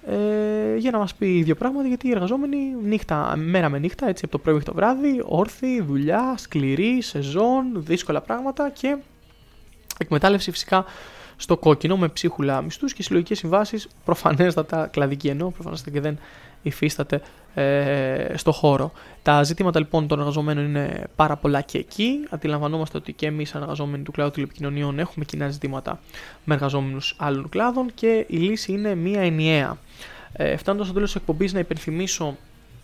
Ε, για να μας πει δύο πράγματα, γιατί οι εργαζόμενοι νύχτα, μέρα με νύχτα, έτσι από το πρωί μέχρι το βράδυ, όρθιοι, δουλειά, σκληρή, σεζόν, δύσκολα πράγματα και εκμετάλλευση φυσικά στο κόκκινο με ψίχουλα μισθούς και συλλογικές συμβάσεις, προφανέστατα κλαδική εννοώ, προφανέστατα και δεν υφίσταται ε, στο χώρο. Τα ζητήματα λοιπόν των εργαζομένων είναι πάρα πολλά και εκεί. Αντιλαμβανόμαστε ότι και εμείς, εργαζόμενοι του κλάδου τηλεπικοινωνιών, έχουμε κοινά ζητήματα με εργαζόμενους άλλων κλάδων και η λύση είναι μία ενιαία. Ε, φτάνοντας στο τέλος της εκπομπής, να υπενθυμίσω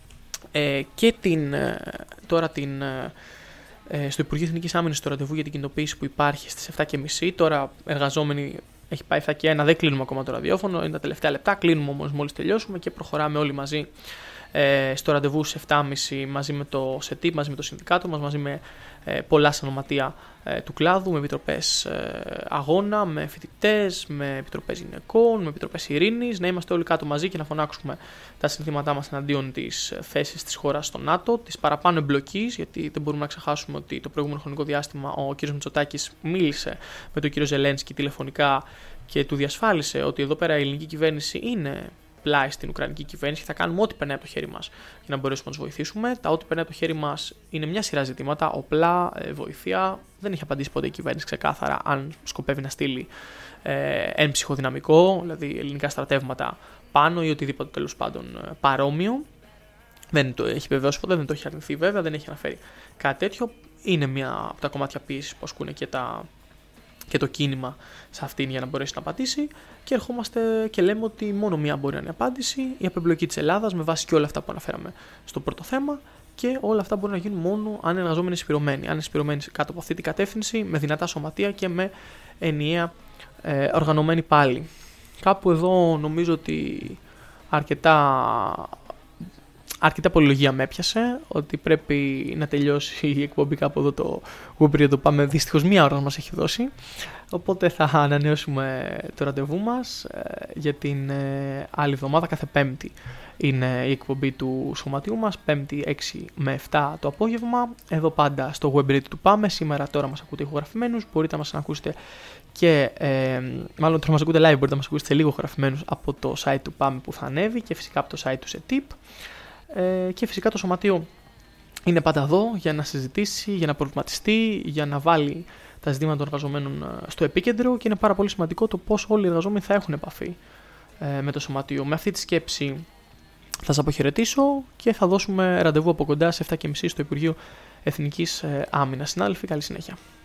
ε, και την, ε, τώρα την. Ε, στο Υπουργείο Εθνικής Άμυνας το ραντεβού για την κινητοποίηση που υπάρχει στις επτά και μισή. Τώρα εργαζόμενοι έχει πάει επτά και ένα, δεν κλείνουμε ακόμα το ραδιόφωνο, είναι τα τελευταία λεπτά, κλείνουμε όμως μόλις τελειώσουμε και προχωράμε όλοι μαζί ε, στο ραντεβού στις επτά και μισή μαζί με το ΣΕΤΙΠ, μαζί με το συνδικάτο μας, μαζί με ε, πολλά σωματεία ε, του κλάδου, με επιτροπές ε, αγώνα, με φοιτητές, με επιτροπές γυναικών, με επιτροπές ειρήνης, να είμαστε όλοι κάτω μαζί και να φωνάξουμε τα συνθήματά μας εναντίον της θέσης της χώρας στο ΝΑΤΟ, της παραπάνω εμπλοκής, γιατί δεν μπορούμε να ξεχάσουμε ότι το προηγούμενο χρονικό διάστημα ο κ. Μητσοτάκης μίλησε με τον κ. Ζελένσκι τηλεφωνικά και του διασφάλισε ότι εδώ πέρα η ελληνική κυβέρνηση είναι πλάι στην Ουκρανική κυβέρνηση και θα κάνουμε ό,τι περνάει από το χέρι μας για να μπορέσουμε να τους βοηθήσουμε. Τα ό,τι περνάει από το χέρι μας είναι μια σειρά ζητήματα, οπλά, ε, βοήθεια. Δεν έχει απαντήσει ποτέ η κυβέρνηση ξεκάθαρα αν σκοπεύει να στείλει ε, έμψυχο δυναμικό, δηλαδή ελληνικά στρατεύματα πάνω ή οτιδήποτε τέλος πάντων παρόμοιο. Δεν το έχει βεβαιώσει ποτέ, δεν το έχει αρνηθεί βέβαια, δεν έχει αναφέρει κάτι τέτοιο. Είναι μια από τα κομμάτια πίεσης που ασκούν και τα. και το κίνημα σε αυτήν για να μπορέσει να απαντήσει και ερχόμαστε και λέμε ότι μόνο μία μπορεί να είναι απάντηση, η απεμπλοκή της Ελλάδας με βάση και όλα αυτά που αναφέραμε στο πρώτο θέμα και όλα αυτά μπορούν να γίνουν μόνο αν είναι εργαζόμενοι συσπηρωμένοι, αν είναι συσπηρωμένοι κάτω από αυτή την κατεύθυνση με δυνατά σωματεία και με ενιαία ε, οργανωμένη πάλι. Κάπου εδώ νομίζω ότι αρκετά Αρκετά πολυλογία με έπιασε, ότι πρέπει να τελειώσει η εκπομπή κάπου εδώ το Web Radio το πάμε. Δυστυχώς μία ώρα μας έχει δώσει, οπότε θα ανανεώσουμε το ραντεβού μας ε, για την ε, άλλη εβδομάδα. Κάθε Πέμπτη είναι η εκπομπή του σωματιού μας, Πέμπτη έξι με επτά το απόγευμα, εδώ πάντα στο Web Radio του Πάμε. Σήμερα τώρα μας ακούτε ηχογραφημένους, μπορείτε να μας ακούσετε και ε, μάλλον τώρα μας ακούτε live, μπορείτε να μας ακούσετε λίγο γραφημένους από το site του Πάμε που θα ανέβει και φυσικά από το site του ΣΕΤΙΠ. Ε, και φυσικά το σωματείο είναι πάντα εδώ για να συζητήσει, για να προβληματιστεί, για να βάλει τα ζητήματα των εργαζομένων στο επίκεντρο και είναι πάρα πολύ σημαντικό το πώς όλοι οι εργαζόμενοι θα έχουν επαφή ε, με το σωματείο. Με αυτή τη σκέψη θα σας αποχαιρετήσω και θα δώσουμε ραντεβού από κοντά σε επτά και μισή στο Υπουργείο Εθνικής Άμυνας. Συνάδελφοι, καλή συνέχεια.